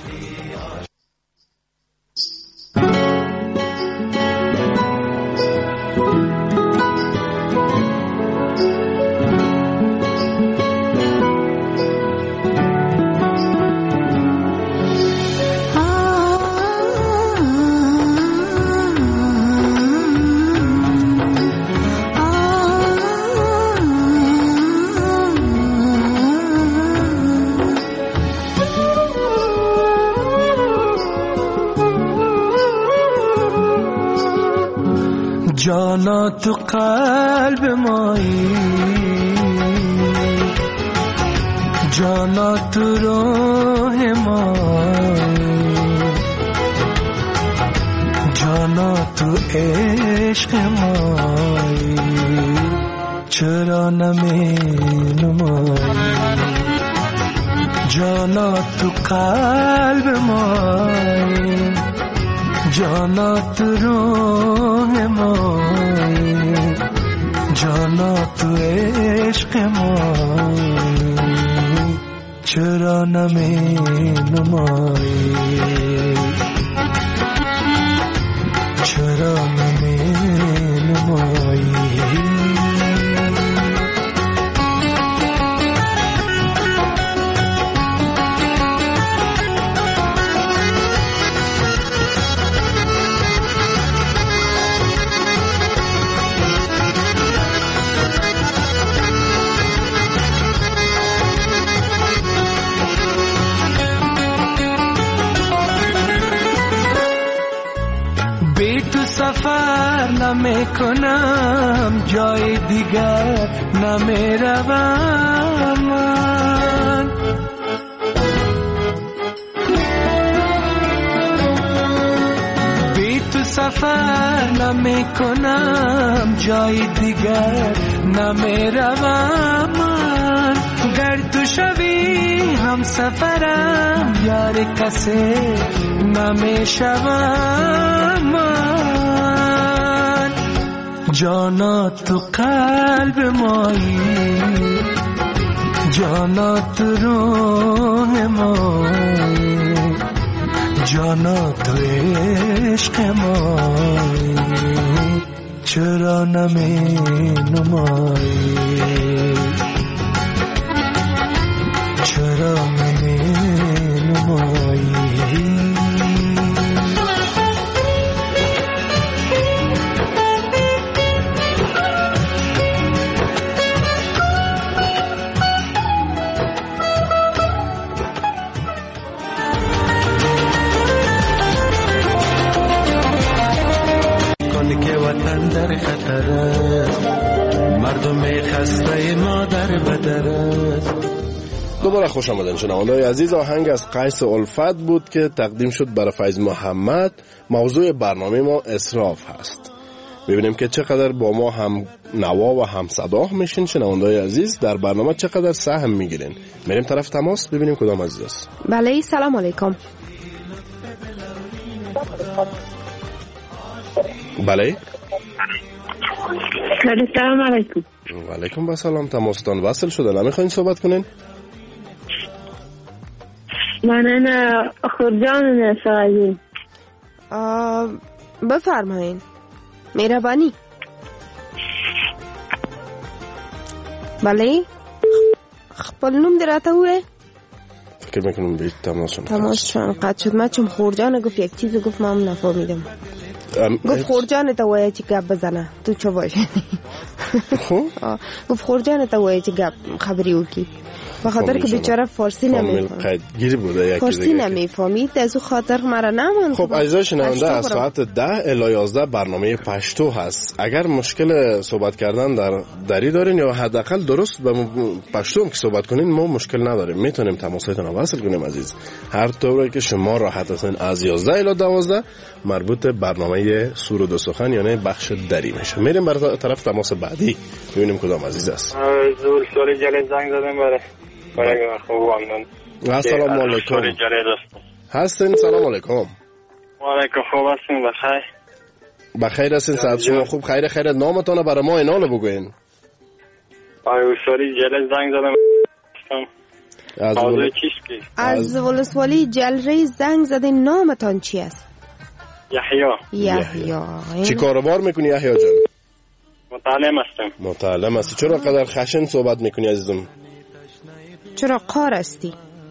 جانا تو قلب مایی، جانا تو روح مایی، جانا تو عشق مایی، چرا نمی نمایی. جانا تو قلب مایی، جانا تو روح مایی، جانا تو عشق مایی، چرا نمی نمایی، چرا نمی نمایی. سفر نمی کنم جای دیگر نمی روم من، بی تو سفر نمی کنم جای دیگر نمی روم من. گر تو شوی هم سفرم یار کسی نمی شوم من. جانا تو قلب مایی، جانا تو روح مایی، جانا تو عشق مایی، چرا نمی نمایی، چرا نمی نمایی. در خطر است، مردم خسته ما در بدر است. دوباره خوش آمدین شنونده‌های عزیز. آهنگ از قیس الفت بود که تقدیم شد برای فیض محمد. موضوع برنامه ما اسراف هست. ببینیم که چقدر با ما هم نوا و هم صدا میشین شنونده‌های عزیز، در برنامه چقدر سهم میگیرین. میریم طرف تماس ببینیم کدام عزیز است. بله، سلام علیکم. بله سلام علیکم. و علیکم السلام. تماستان وصل شده، نمیخواین صحبت کنین؟ من خورجان نسایی. بفرمایین. مهربانی. بله خپل نوم دراته وې؟ فکر میکنم به تماس تماس شون قطع شد. من چون خورجان گفت یک چیز گفت ما هم نفهمیدم. گفت خورجان تا وایه چی گپ بزنه تو چه باشه. گفت خورجان تا وایه چی گپ خبری وکی، بخاطر که بیچاره فارسی نمیفهمید. گیری بوده یکی فارسی نمیفهمید، از او خاطر مرا نمان. خب عزیزای شنونده، از ساعت ده الی یازده برنامه پشتو هست. اگر مشکل صحبت کردن در دری دارین یا حداقل درست به پشتو هم که صحبت کنین، ما مشکل نداریم، میتونیم تماساتون رو وصل کنیم عزیز. هر طوری که شما راحت هستین. از یازده الی دوازده مربوط به برنامه سرود و سخن یعنی بخش دری میشه. میریم بر طرف تماس بعدی ببینیم کدام عزیز است. زول سوری جلد زنگ زدم برای برای خوب ممنون. السلام علیکم. سوری جلد هستین؟ سلام علیکم. علیکم. خوب هستین؟ بخیر. بخیر هستین؟ صحت شما خوب؟ خیر خیر. نامتون برای ما اینال بگوین. آیو سوری جلد زنگ زدم. از موضوع چیست کی؟ از ولسوالی جلری زنگ زدین. نامتان چی است؟ یحیی. یحیی. چی کاروبار میکنی یحیی جان؟ متعلم هستم. متعلم هستی. چرا قدر خشن صحبت میکنی عزیزم؟ چرا قار هستی؟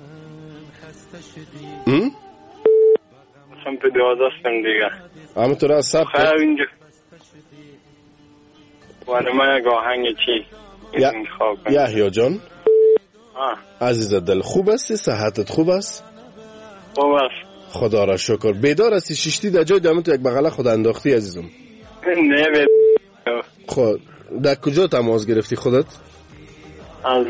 هم؟ سمت دوازده هستم دیگه. همونطور از سب خیر اینجا ولی من یک آهنگ چی انتخاب کنم. یحیی جان آه. عزیز دل خوب هستی؟ صحتت خوب است؟ خوب است. خدا را شکر. بیدار هستی؟ ششتی در جای دامن تو یک بغله خود انداختی عزیزم؟ نه بید خود در کجا تماس گرفتی خودت؟ از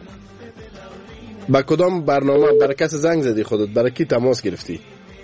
با کدام برنامه برای کس زنگ زدی خودت؟ برای کی تماس گرفتی؟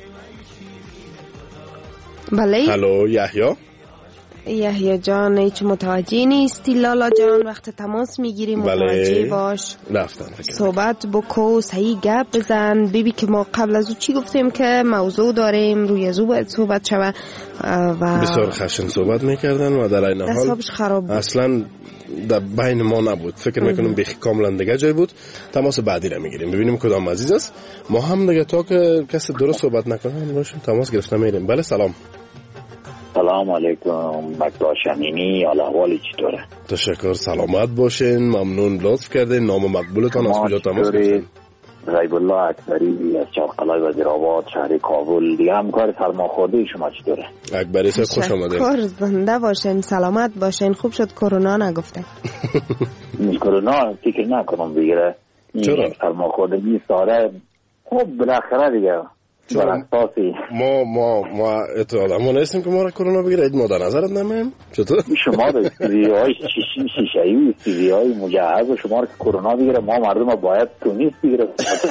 بله. هلو یحیی. یحیی جان هیچ متوجه نیستی لالا جان. وقت تماس میگیری متوجه بله. باش. رفتن صحبت بکو، صحیح گپ بزن. ببین که ما قبل از او چی گفتیم که موضوع داریم، روی از او باید صحبت شود و بسیار خشن صحبت میکردن و در این حال خراب اصلا در بین ما نبود. فکر میکنم بیخی کاملا دیگه جای بود. تماس بعدی را میگیریم ببینیم کدام عزیز است. ما هم دیگه تا که کسی درست صحبت نکنه باشیم تماس گرفته میریم. بله سلام. سلام علیکم. مکتب شمینی، حال احوال چطوره؟ تشکر، سلامت باشین. ممنون لطف کردین. نام مقبولتان از کجا تماس گرفتین؟ غیب الله اکبری از چارقلای وزیرآباد شهر کابل. دیگه همکار سرماخورده شما چطوره؟ اکبری صاحب خوش آمدید. شکر، زنده باشین، سلامت باشین. خوب شد کرونا نگفته. کرونا فکر نکنم بگیره. چرا؟ سرماخوردگی ساره خب بالاخره دیگه ما ما ما اتفاقا نیستیم که ما را کرونا بگیره. اید ما در نظرت نمیم چطور؟ شما در استیوی های شیشه‌ای و استیوی های مجهز و شما را که کرونا بگیره ما مردم باید تونیس بگیره.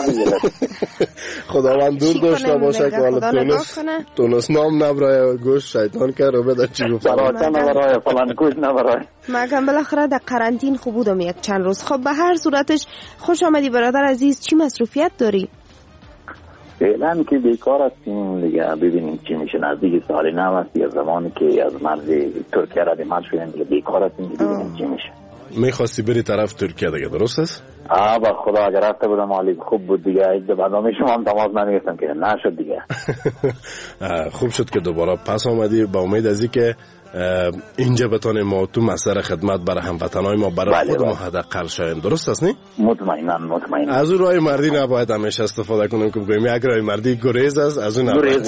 خداوند دور داشته باشه که حالا تونس تونس نام نبرای گوش شیطان که رو بدن چی گفت براته نبرای فلان گوش نبرای. مگم بالاخره در قرنطین خوب بودم یک چند روز. خب به هر صورتش خوش آمدی برادر عزیز. چی مصروفیت داری؟ فعلا که بیکار هستیم دیگه، ببینیم چی میشه. نزدیک سال نو است یا زمانی که از مرز ترکیه را دیمت شدیم دیگه بیکار هستیم، ببینیم چی میشه. میخواستی بری طرف ترکیه دیگه درست است؟ آه با خدا اگر رفته بودم عالی خوب بود دیگه. ایده برنامه شما هم تماس نمیگرفتم که نشد دیگه. خوب شد که دوباره پس آمدی. با امید از این که اینجا بتانیم ما تو مسیر خدمت برای هموطنای ما برای بله خود ما بله. حداقل شایم. درست است نی؟ مطمئنا مطمئنا. از اون راه مردی نباید همیشه استفاده کنیم که بگویم یک راه مردی گریز است، از اون نباید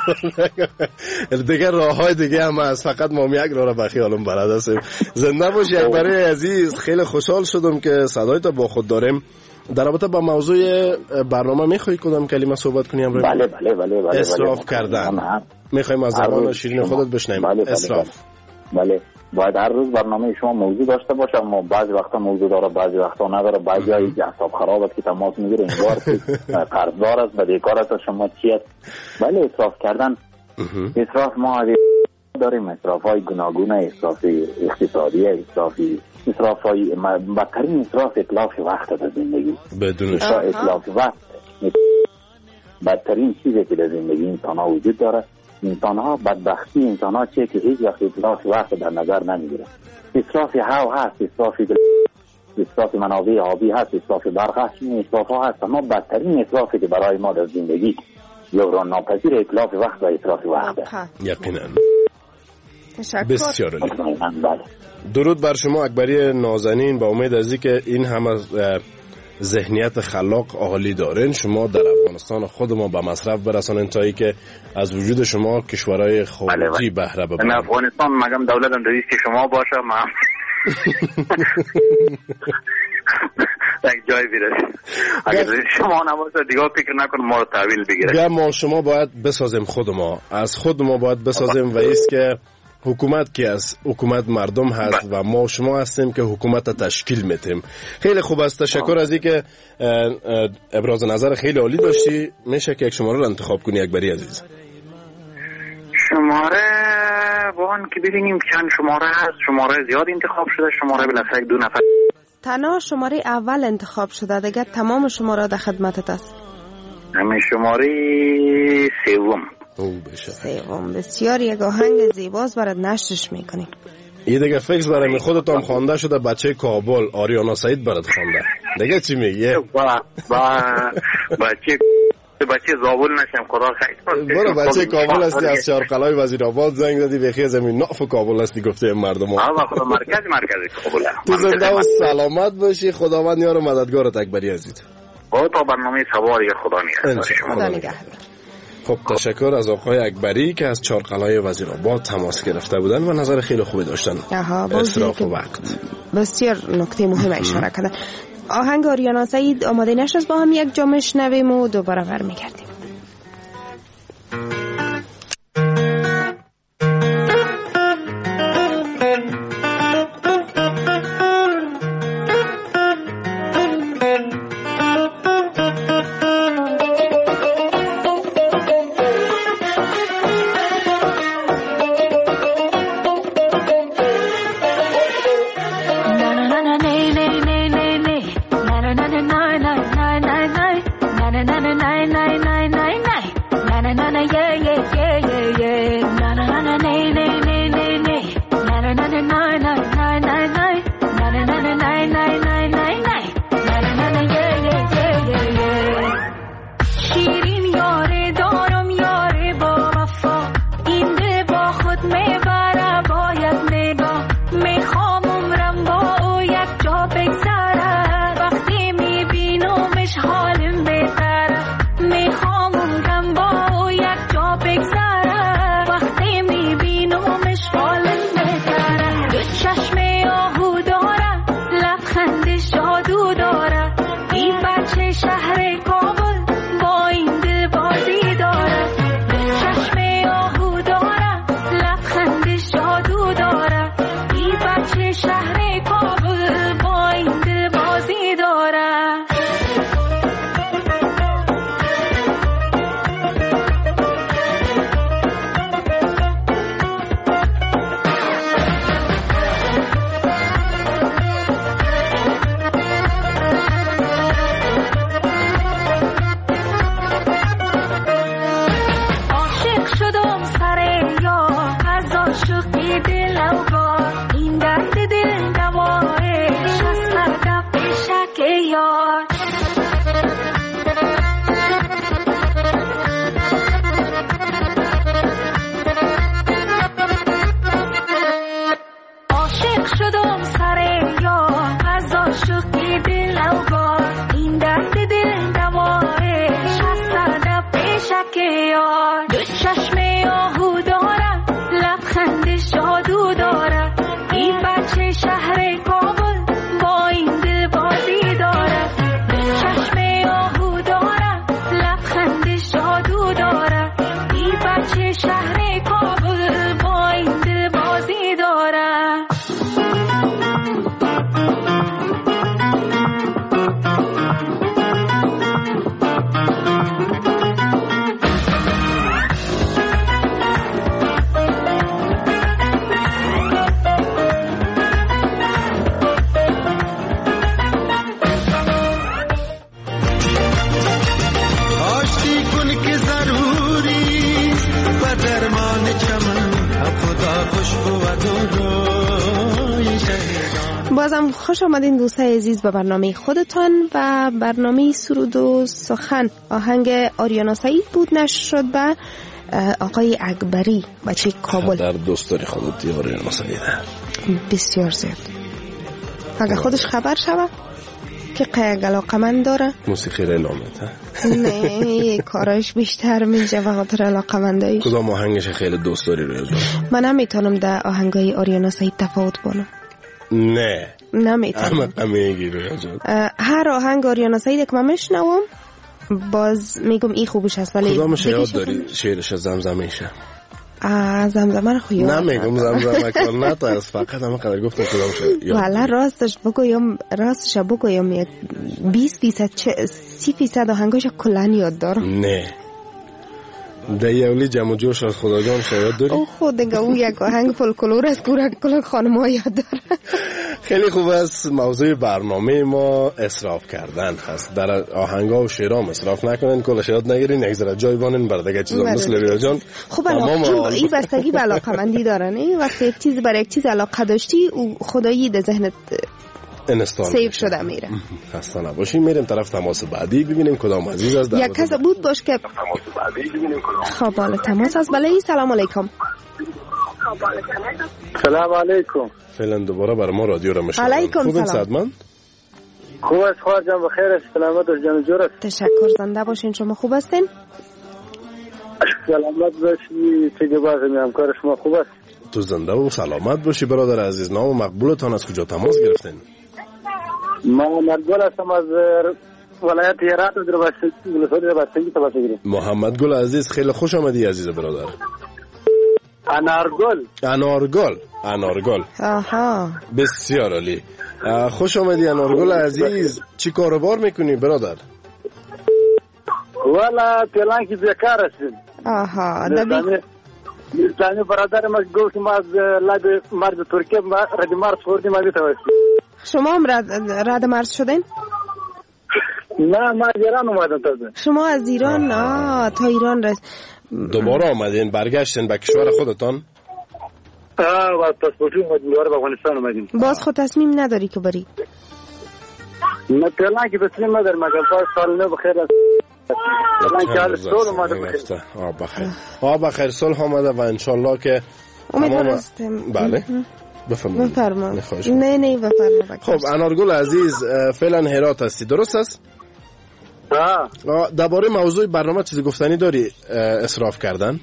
دیگه راههای دیگه هم هست، فقط ما یک راه را به خیالم بلد هستیم. زنده باش یک برای عزیز. خیلی خوشحال شدم که صدایت با خود داریم. در رابطه با موضوع برنامه میخوایی کدام کلمه صحبت کنیم؟ بله بله بله بله. اسراف کردن. میخوایم از زبان شیرین خودت بشنویم. بله بله اسراف. بله. باید هر روز برنامه شما موضوع داشته باشه، اما بعضی وقتا موضوع داره بعضی وقتا نداره. بعضی های اعصاب خراب است که تماس میگیره انگار که قرضدار است بدهکار است. شما چی است؟ بله اسراف کردن. اسراف ما داریم اسراف های گوناگون، اسراف اقتصادی، اسراف اسراف های بدترین اسراف اتلاف وقت در زندگی. بدون شک اتلاف وقت بدترین چیزی که در زندگی انسان ها وجود داره. انسان ها بدبختی انسان ها چیه که هیچ وقت اطلاف وقت در نظر نمیگیره. اصراف هوا هست، اصراف اصراف منابع آبی هست، اصراف برق هست. این اصراف ها هست، اما بدترین اصرافی که برای ما در زندگی جبران ناپذیر اطلاف وقت و اصراف وقت است. یقینا. بسیار عالی. درود بر شما اکبری نازنین. با امید از اینکه این همه ذهنیت خلاق عالی دارین، شما در افغانستان خود ما به مصرف برسانین تا ای که از وجود شما کشورهای خارجی بهره ببرن. افغانستان مگم دولتم دویست که شما باشه ما یک جای بیرسیم. اگر شما نباشه دیگه فکر نکن ما رو تحویل بگیره. ما شما باید بسازیم خود ما، از خود ما باید بسازیم و ایست که حکومت که از حکومت مردم هست و ما شما هستیم که حکومت تشکیل میتیم. خیلی خوب است. تشکر از اینکه ابراز نظر خیلی عالی داشتی. میشه که یک شماره رو انتخاب کنی اکبری عزیز؟ شماره وان که ببینیم چند شماره هست. شماره زیاد انتخاب شده. شماره بالاخره دو نفر. تنها شماره اول انتخاب شده، دیگه تمام شماره در خدمتت است. همین شماره سوم. او بشه. سوم بسیار یک آهنگ زیباست برات نشرش میکنیم. یه دیگه فکس برای خودتون خوانده شده، بچه کابل آریانا سعید برات خوانده. دیگه چی میگی؟ با با بچه بچه زابل نشم خدا خیر. برو بچه کابل هستی، از چهارقلای وزیرآباد زنگ زدی بخی زمین ناف کابل هستی گفته مردم ها. آقا خدا مرکز مرکز کابل. تو زنده و سلامت باشی. خداوند یار و مددگارت اکبری عزیز. با تا برنامه سواری خدا نگهدار شما. خدا نگهدار. خب تشکر از آقای اکبری که از چهارقلای وزیرآباد تماس گرفته بودن و نظر خیلی خوبی داشتن. اسراف وقت. بسیار نکته مهم اشاره کردن. آهنگ آریانا سعید آماده نشست، با هم یک جا میشنویم و دوباره برمیگردیم. بازم خوش آمدین دوستای عزیز به برنامه خودتان و برنامه سرود و سخن. آهنگ آریانا سعید بود نشر شد به آقای اکبری بچه کابل در دوستاری خودت دیواری نمسایده بسیار زیاد. اگه خودش خبر شود که قیق علاقمند داره موسیقی را علامت نه کارایش بیشتر میشه و خاطر علاقمندایش. کدام آهنگش خیلی دوست داری رو یزون؟ من نمیتونم در آهنگای آریانا سعید تفاوت کنم. نه نمیتونم امیگی رو یزون هر آهنگ آریانا سعید که من میشنوم باز میگم این خوبش هست ولی کدامش یاد داری شعرش زمزمهشه؟ زمزمه رو خویاد نمیگم زمزمه کن نه تا از فقط همه قدر گفتم کدامش یاد والا راستش بگویم راستش بگویم یک بیست فیصد سی فیصد آهنگاش کلن یاد دارم. نه ده یولی جمع جوش از خداجان شاید داری؟ او خود دیگه او یک آهنگ فولکلور از کورک کلک خانم ها یاد داره. خیلی خوب است. موضوع برنامه ما اسراف کردن هست. در آهنگا و شعرام اسراف نکنین، کلش یاد نگیرین، یک ذره جای بانین بر دیگه چیزا مثل ریاض جان. خب علاقه این بستگی به علاقه‌مندی داره نه؟ وقتی یک چیز برای یک چیز علاقه داشتی او خدایی در ذهنت سیف شده میره. خسته نباشیم. میریم طرف تماس بعدی ببینیم کدام عزیز است. یک کس بود باش که تماس بعدی ببینیم کدام. خب بالا تماس است. بله سلام علیکم. سلام علیکم. فعلا دوباره برای ما رادیو را میشنویم. علیکم سلام. سلام. خوب است خواهر جان بخیر است. سلامت و جان جور است. تشکر زنده باشین. شما خوب هستین؟ سلامت باشی. چه باز می همکار شما خوب است؟ تو زنده و سلامت باشی برادر عزیز. نام و مقبولتان از کجا تماس گرفتین؟ محمد گل هستم از ولایت هرات در ولسوالی بستگی تماس گرفتم. محمد گل عزیز خیلی خوش آمدی عزیز برادر. انارگل انارگل انارگل آها بسیار عالی. خوش آمدی انارگل عزیز. چی کاروبار میکنی برادر؟ والا فعلا که بیکار هستیم. آها دبی میستانی برادر ما گفت ما از لب مرد ترکیه رد مرد خوردیم آگه توستی. شما هم رد, رد مرد شدین؟ نه ما از ایران اومدم تازه. شما از ایران؟ آه تا ایران رس دوباره آمدین برگشتین به کشور خودتان؟ آه باز پاسپورتی اومدیم دوباره به افغانستان اومدیم. باز خود تصمیم نداری که بری؟ نه فعلا که تصمیم ندارم مگر باز سال نو بخیر است. فعلا که حال سول اومده بخیر. آه بخیر آه بخیر صلح آمده و انشالله که امیدوارم. بله بفرمایید. بفرمایید. نه نه بفرمایید. خب انارگل عزیز فعلا هرات هستی درست است؟ ها. درباره موضوع برنامه چیزی گفتنی داری اسراف کردن؟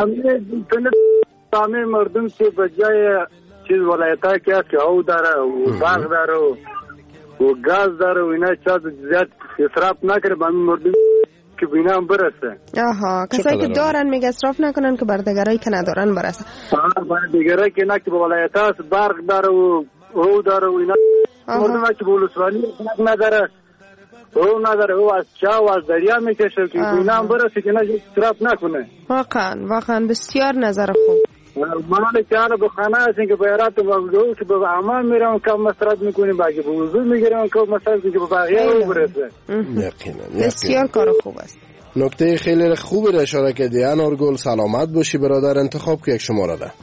تمام مردم که به جای چیز ولایت‌ها که هست که او داره و باغ داره و گاز داره و اینا چیز زیاد اسراف نکنه به مردم که بینا هم برسه. آها کسایی که دارن میگه اسراف نکنن که بر دیگرایی که ندارن برسه. آها بر دیگرایی که نه که به ولایت‌ها هست باغ داره و او داره و اینا مردم که به ولسوالی نداره او نداره او از چا و از دریا میکشه که بینا هم برسه که نه اسراف نکنه. واقعا واقعا بسیار نظر خوب. منال که حالا به خانه هستیم که به ایرات و بگوه که به امان میرم کم مصرف میکنیم باقی به وضوع میگیرم کم مصرف که به بقیه رو برسه. یقینا بسیار کار خوب است. نکته خیلی خوبی را اشاره کردی انارگل. سلامت باشی برادر. انتخاب که یک شماره ده.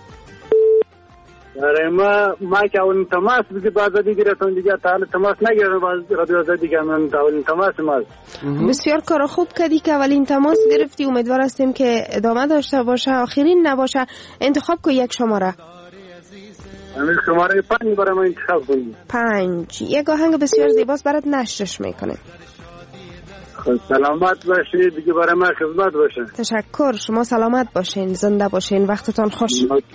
آره ما ما که اولین تماس بودی باز دیگه رفتم دیگه تا حالا تماس نگیرم باز رادیو دیگه من اولین تماس ما. بسیار کار خوب کردی که اولین تماس گرفتی. امیدوار هستیم که ادامه داشته باشه آخرین نباشه. انتخاب کو یک شماره. همین شماره پنج برای من انتخاب کنید. پنج یک آهنگ بسیار زیباست برات نشرش میکنه. سلامت باشید دیگه برای من خدمت باشه. تشکر. شما سلامت باشین زنده باشین وقتتان خوش.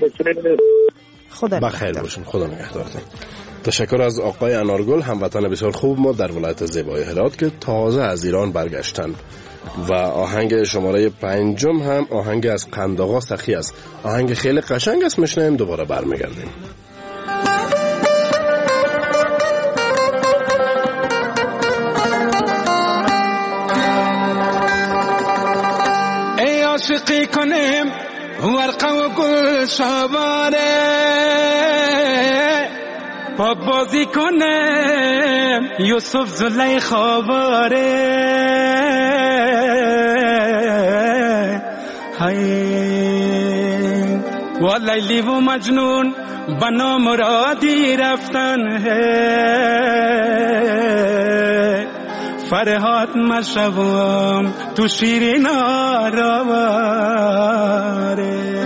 خدا بخیر باشین. خدا نگهدارتون. تشکر از آقای انارگل هموطن بسیار خوب ما در ولایت زیبای هرات که تازه از ایران برگشتن و آهنگ شماره پنجم هم آهنگ از قندآقا سخی است. آهنگ خیلی قشنگ است. میشنیم دوباره برمیگردیم. ای عاشقی کنیم ورقه و گل شباره با بازی کنیم یوسف زلیخا باره های و لیلی و مجنون بنا مرادی رفتن فرهاد مشوم تو شیرین آراواره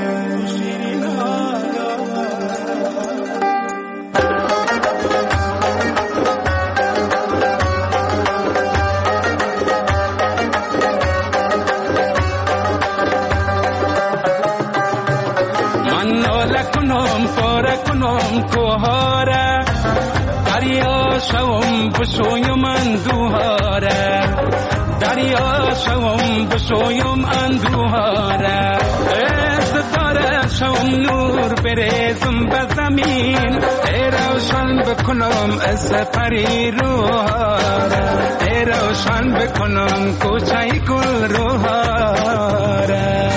کنم پاره کنم کوهاره دریا شوم بشویم اندوهاره دریا شوم بشویم اندوهاره ستاره شوم نور بریزم به زمین ای روشن بکنم از پری روهاره ای روشن بکنم کوچه گل روهاره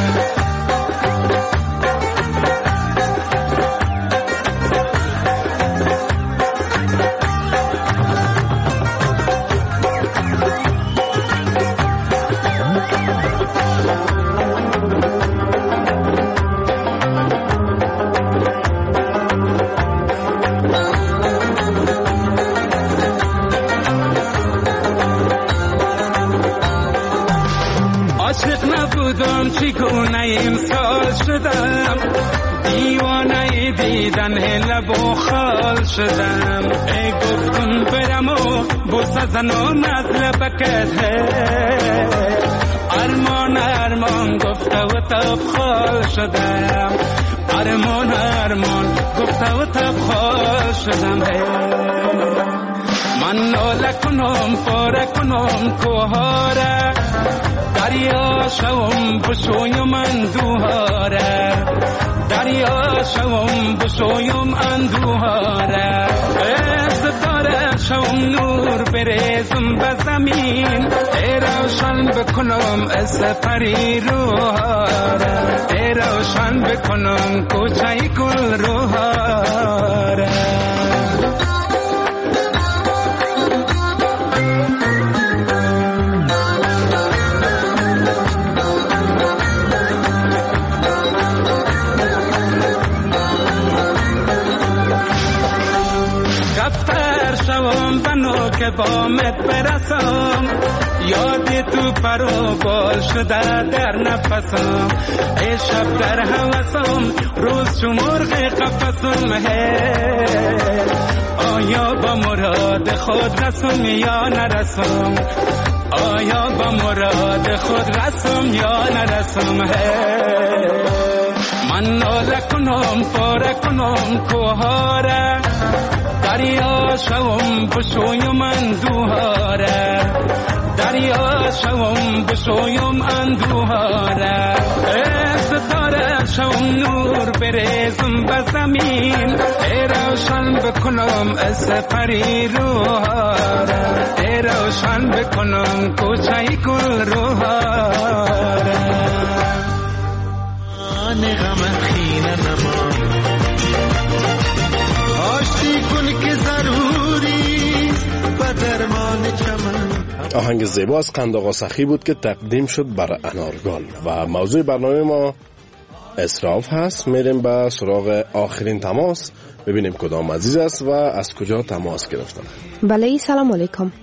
چگونه امسال شدم دیوانه دیدن لب و خال شدم ای گفتم برم و بوسه زنم از لبکت ارمان ارمان گفته و تب خال شدم ارمان ارمان گفته و تب خال شدم من ناله کنم پاره کنم کوهاره دریا شوم بشویم اندوهاره دریا شوم بشویم اندوهاره ستاره شوم نور بریزم به زمین ای روشن بکنم از پری روهاره ای روشن بکنم کوچه گل روهاره که بامت برسم یاد تو پرو بال شده در نفسم ای شب در حوثم روز چو مرغ قفسم آیا با مراد خود رسم یا نرسم آیا با مراد خود رسم یا نرسم من ناله کنم پاره کنم کوهاره دریا شوم بشویم اندوهاره دریا شوم بشویم اندوهاره ستاره شوم نور بریزم به زمین ای روشن بکنم از پری روهاره ای روشن بکنم کوچه گل روهاره غم خینه نما آشتی کن که ضروری و درمان چمن. آهنگ زیبا از قند آقا سخی بود که تقدیم شد بر انارگل و موضوع برنامه ما اسراف هست. میریم به سراغ آخرین تماس ببینیم کدام عزیز است و از کجا تماس گرفتن. بله سلام علیکم.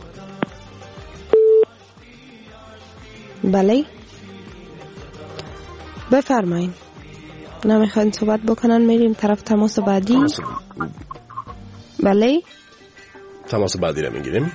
بله بفرمایین. نمیخواین صحبت بکنن میریم طرف تماس بعدی. تماس... بله تماس بعدی رو میگیریم.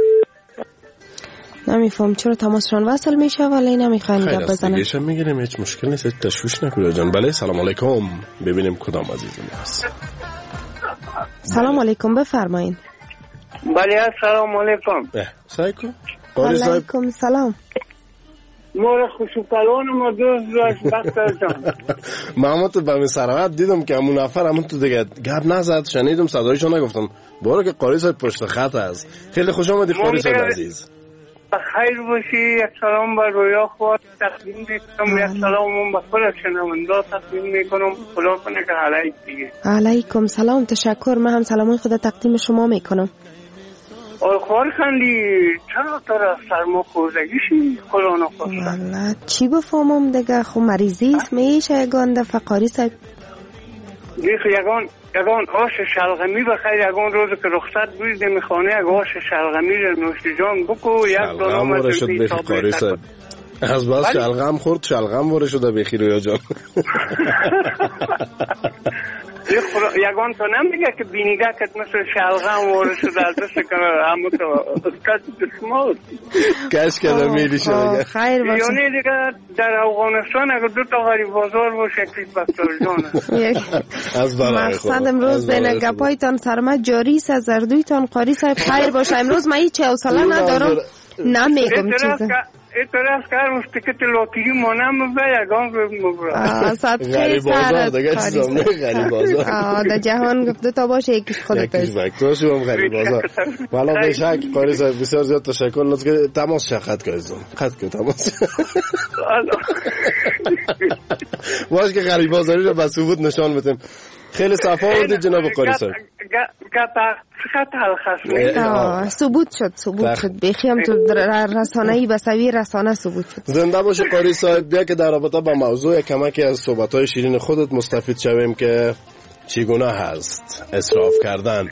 نمیفهم چرا تماسشان وصل میشه ولی نمیخواین گپ بزنن. خیلی میگیریم هیچ مشکل نیست، هیچ تشویش نکنید جان. بله سلام علیکم. ببینیم کدام عزیزی هست. سلام علیکم بفرمایین. بله سلام علیکم. سایکو علیکم سلام. مور خوشوپلان ما دوست داشت بخت جان. محمد تو به سراحت دیدم که همون نفر همون تو دیگه گپ نزد، شنیدم صدایشو نگفتم. بارو که قاری صاحب پشت خط است. خیلی خوش آمدی قاری صاحب عزیز. خیر باشی. یک سلام بر رویا خود تقدیم میکنم. یک سلام بر کل شنوندا تقدیم میکنم. خدا کنه که حالایت دیگه. علیکم سلام. تشکر. من هم سلام خود تقدیم شما میکنم. آی خوار خندی چرا تا سرما خوردگیشی خدا نخواسته. والا چی بفهمم دیگه، خب مریضی است میشه گنده فقاری صاحب. دیخ یگان یگان آش شلغمی بخیر، یگان روز که رخصت بودی میخوانه یک آش شلغمی رو نوش جان بکو، یک دانم از بیتابه تکن. از باز شلغم خورد، شلغم واره شده بخیر رویا جان. یگان تو نمیگه که بینیگه کت مثل شلغم واره شده از دست کنه همون تو اسکت دسمال کش کده میلی شده. خیر باشه. یعنی دیگه در افغانستان اگر دو تا غریب بازار باشه اکلیت بستار جانه. مقصد امروز بین گپایتان سرمت جاری است، از اردویتان قاری صاحب خیر باشه. امروز من هیچ حوصله ندارم نمیگم چیزی. اعتراض کردم تیکت لاتری مانم به یگان مبرا صدقه سرت غریب بازار در جهان گفته تا باشه یکیش خودت یکیش بکتاش هم غریب بازار. والا به شک قاری صاحب بسیار زیاد تشکر. لطفا تماس شد خط کنید خط کنید تماس باش که غریب بازاری رو به ثبوت نشان بدیم. خیلی صفا بودید جناب قاری صاحب. ثبوت شد ثبوت شد بخیم تو رسانه‌ای به سوی رسانه ثبوت شد. زنده باشه قاری صاحب. بیا که در رابطه با موضوع کمکی از صحبت‌های شیرین خودت مستفید شویم که چگونه هست اسراف کردن.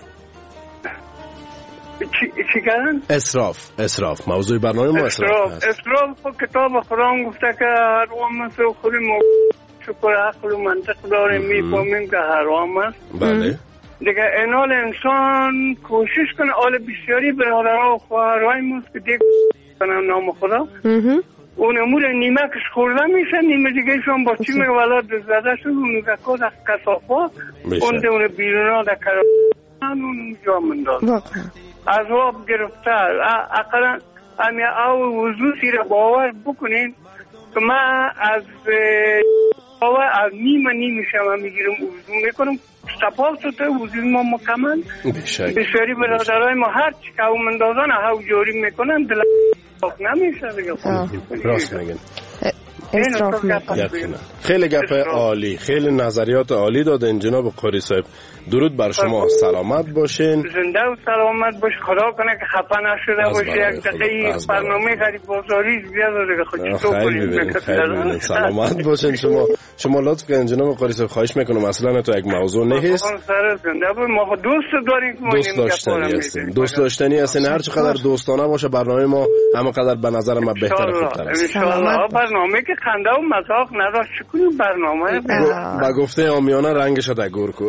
چی کردن؟ اسراف اسراف موضوع برنامه ما اسراف هست. اسراف خود کتاب قرآن گفته که حرام است و خود ما شکر عقل و منطق داریم میفهمیم که حرام است. بله. دیگه اینال انسان کوشش کنه آل بسیاری برادرها و خواهرهای موست که دیگه کنن نام خدا اون امور نیمکش خورده میشه، نیمه دیگه شون با چی میگه ولاد زده شد اون زکات از کسافا اون ده اون بیرون ها در کران اون جا منداز از واب گرفته اقلا امی او وضوعی را باور بکنین که من از باور از نیمه نیمه شما میگیرم وضوع میکنم سپاس تو وضوع ما مکمل بسیاری برادرهای ما هر چی که او مندازان هاو جوری میکنن دل نمیشه دیگه. راست میگن. خیلی گپ عالی، خیلی نظریات عالی دادن جناب قاری صاحب. درود بر شما، سلامت باشین. زنده و سلامت باش. خدا کنه که خفه نشده باشه. یک دقیقه برنامه غریب بازاری بیاد دیگه خودی تو کنیم. خیلی سلامت باشین شما. شما لطف کنین جناب قاری صاحب خواهش میکنم اصلا تو یک موضوع نیست. ما دوست داریم که ما دوست داشتنی هستیم. دوست داشتنی هستین. هر چقدر دوستانه باشه برنامه ما همونقدر به نظر من بهتر و خوبتر است. ان شاء برنامه که خنده و مذاق نداشت چکنیم برنامه با گفته عامیانه رنگش رو دگور کو.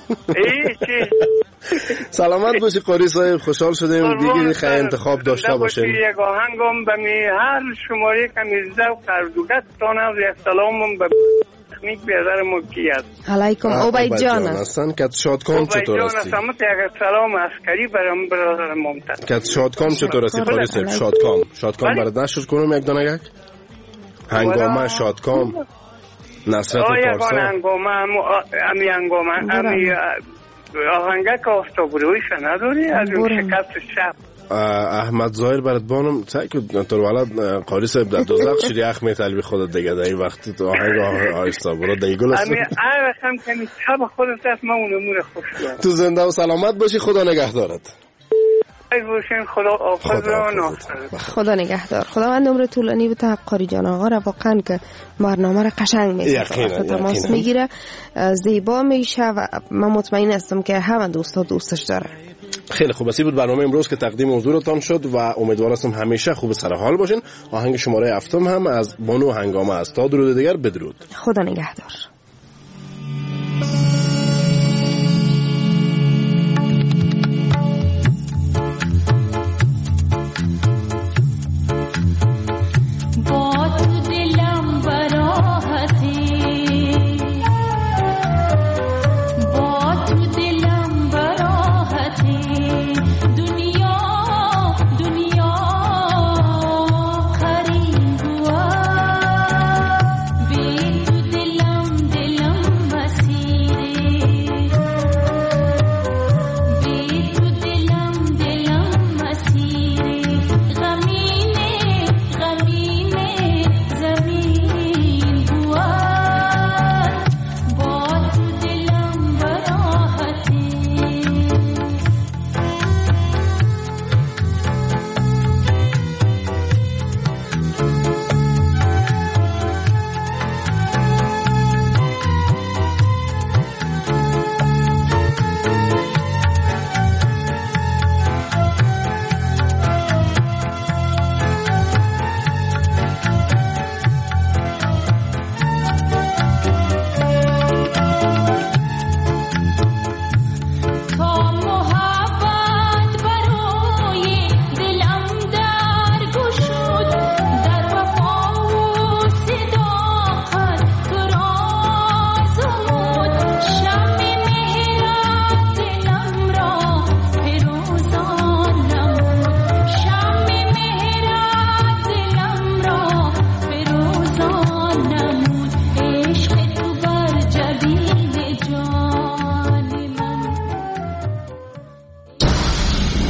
سلامت باشی قاری صاحب. خوشحال شدیم دیگه خیلی انتخاب داشته باشیم. یک آهنگم به می هر شماره که میرزه و قردوگت تانم یک سلامم به تکنیک بیادر موکی است. علیکم عبید جان هستن. کت شادکام چطور هستی؟ عبید جان یک سلام عسکری برام برادر ممتن. کت شادکام چطور هستی قاری صاحب؟ شادکام شادکام برات نشد کنم یک دانه یک هنگامه شادکام نصرت پارسا آیا هنگامه امی هنگامه امی آهنگه که آفتابرویش نداری از اون شکست شب احمد ظاهر برات بانم سعی کن تو ولد قاری صاحب در دوزخ شیری اخ میطلبی خودت دیگه در این وقتی تو آهنگ آفتابرو دیگه گل است. امی رقم کنی شب خودت است من اون امور خوش دارم. تو زنده و سلامت باشی. خدا نگهدارت. خدا آفز و ناصر. خدا نگهدار. خداوند عمر طولانی بده قاری جان. آقا را واقعا که برنامه را قشنگ میسازه، تماس میگیره، زیبا میشه و من مطمئن هستم که همه دوستا دوستش داره. خیلی خوب. اسی بود برنامه امروز که تقدیم حضورتان شد و امیدوار هستم همیشه خوب سر حال باشین. آهنگ شماره هفتم هم از بانو هنگامه است. تا درود دیگر بدرود. خدا نگهدار.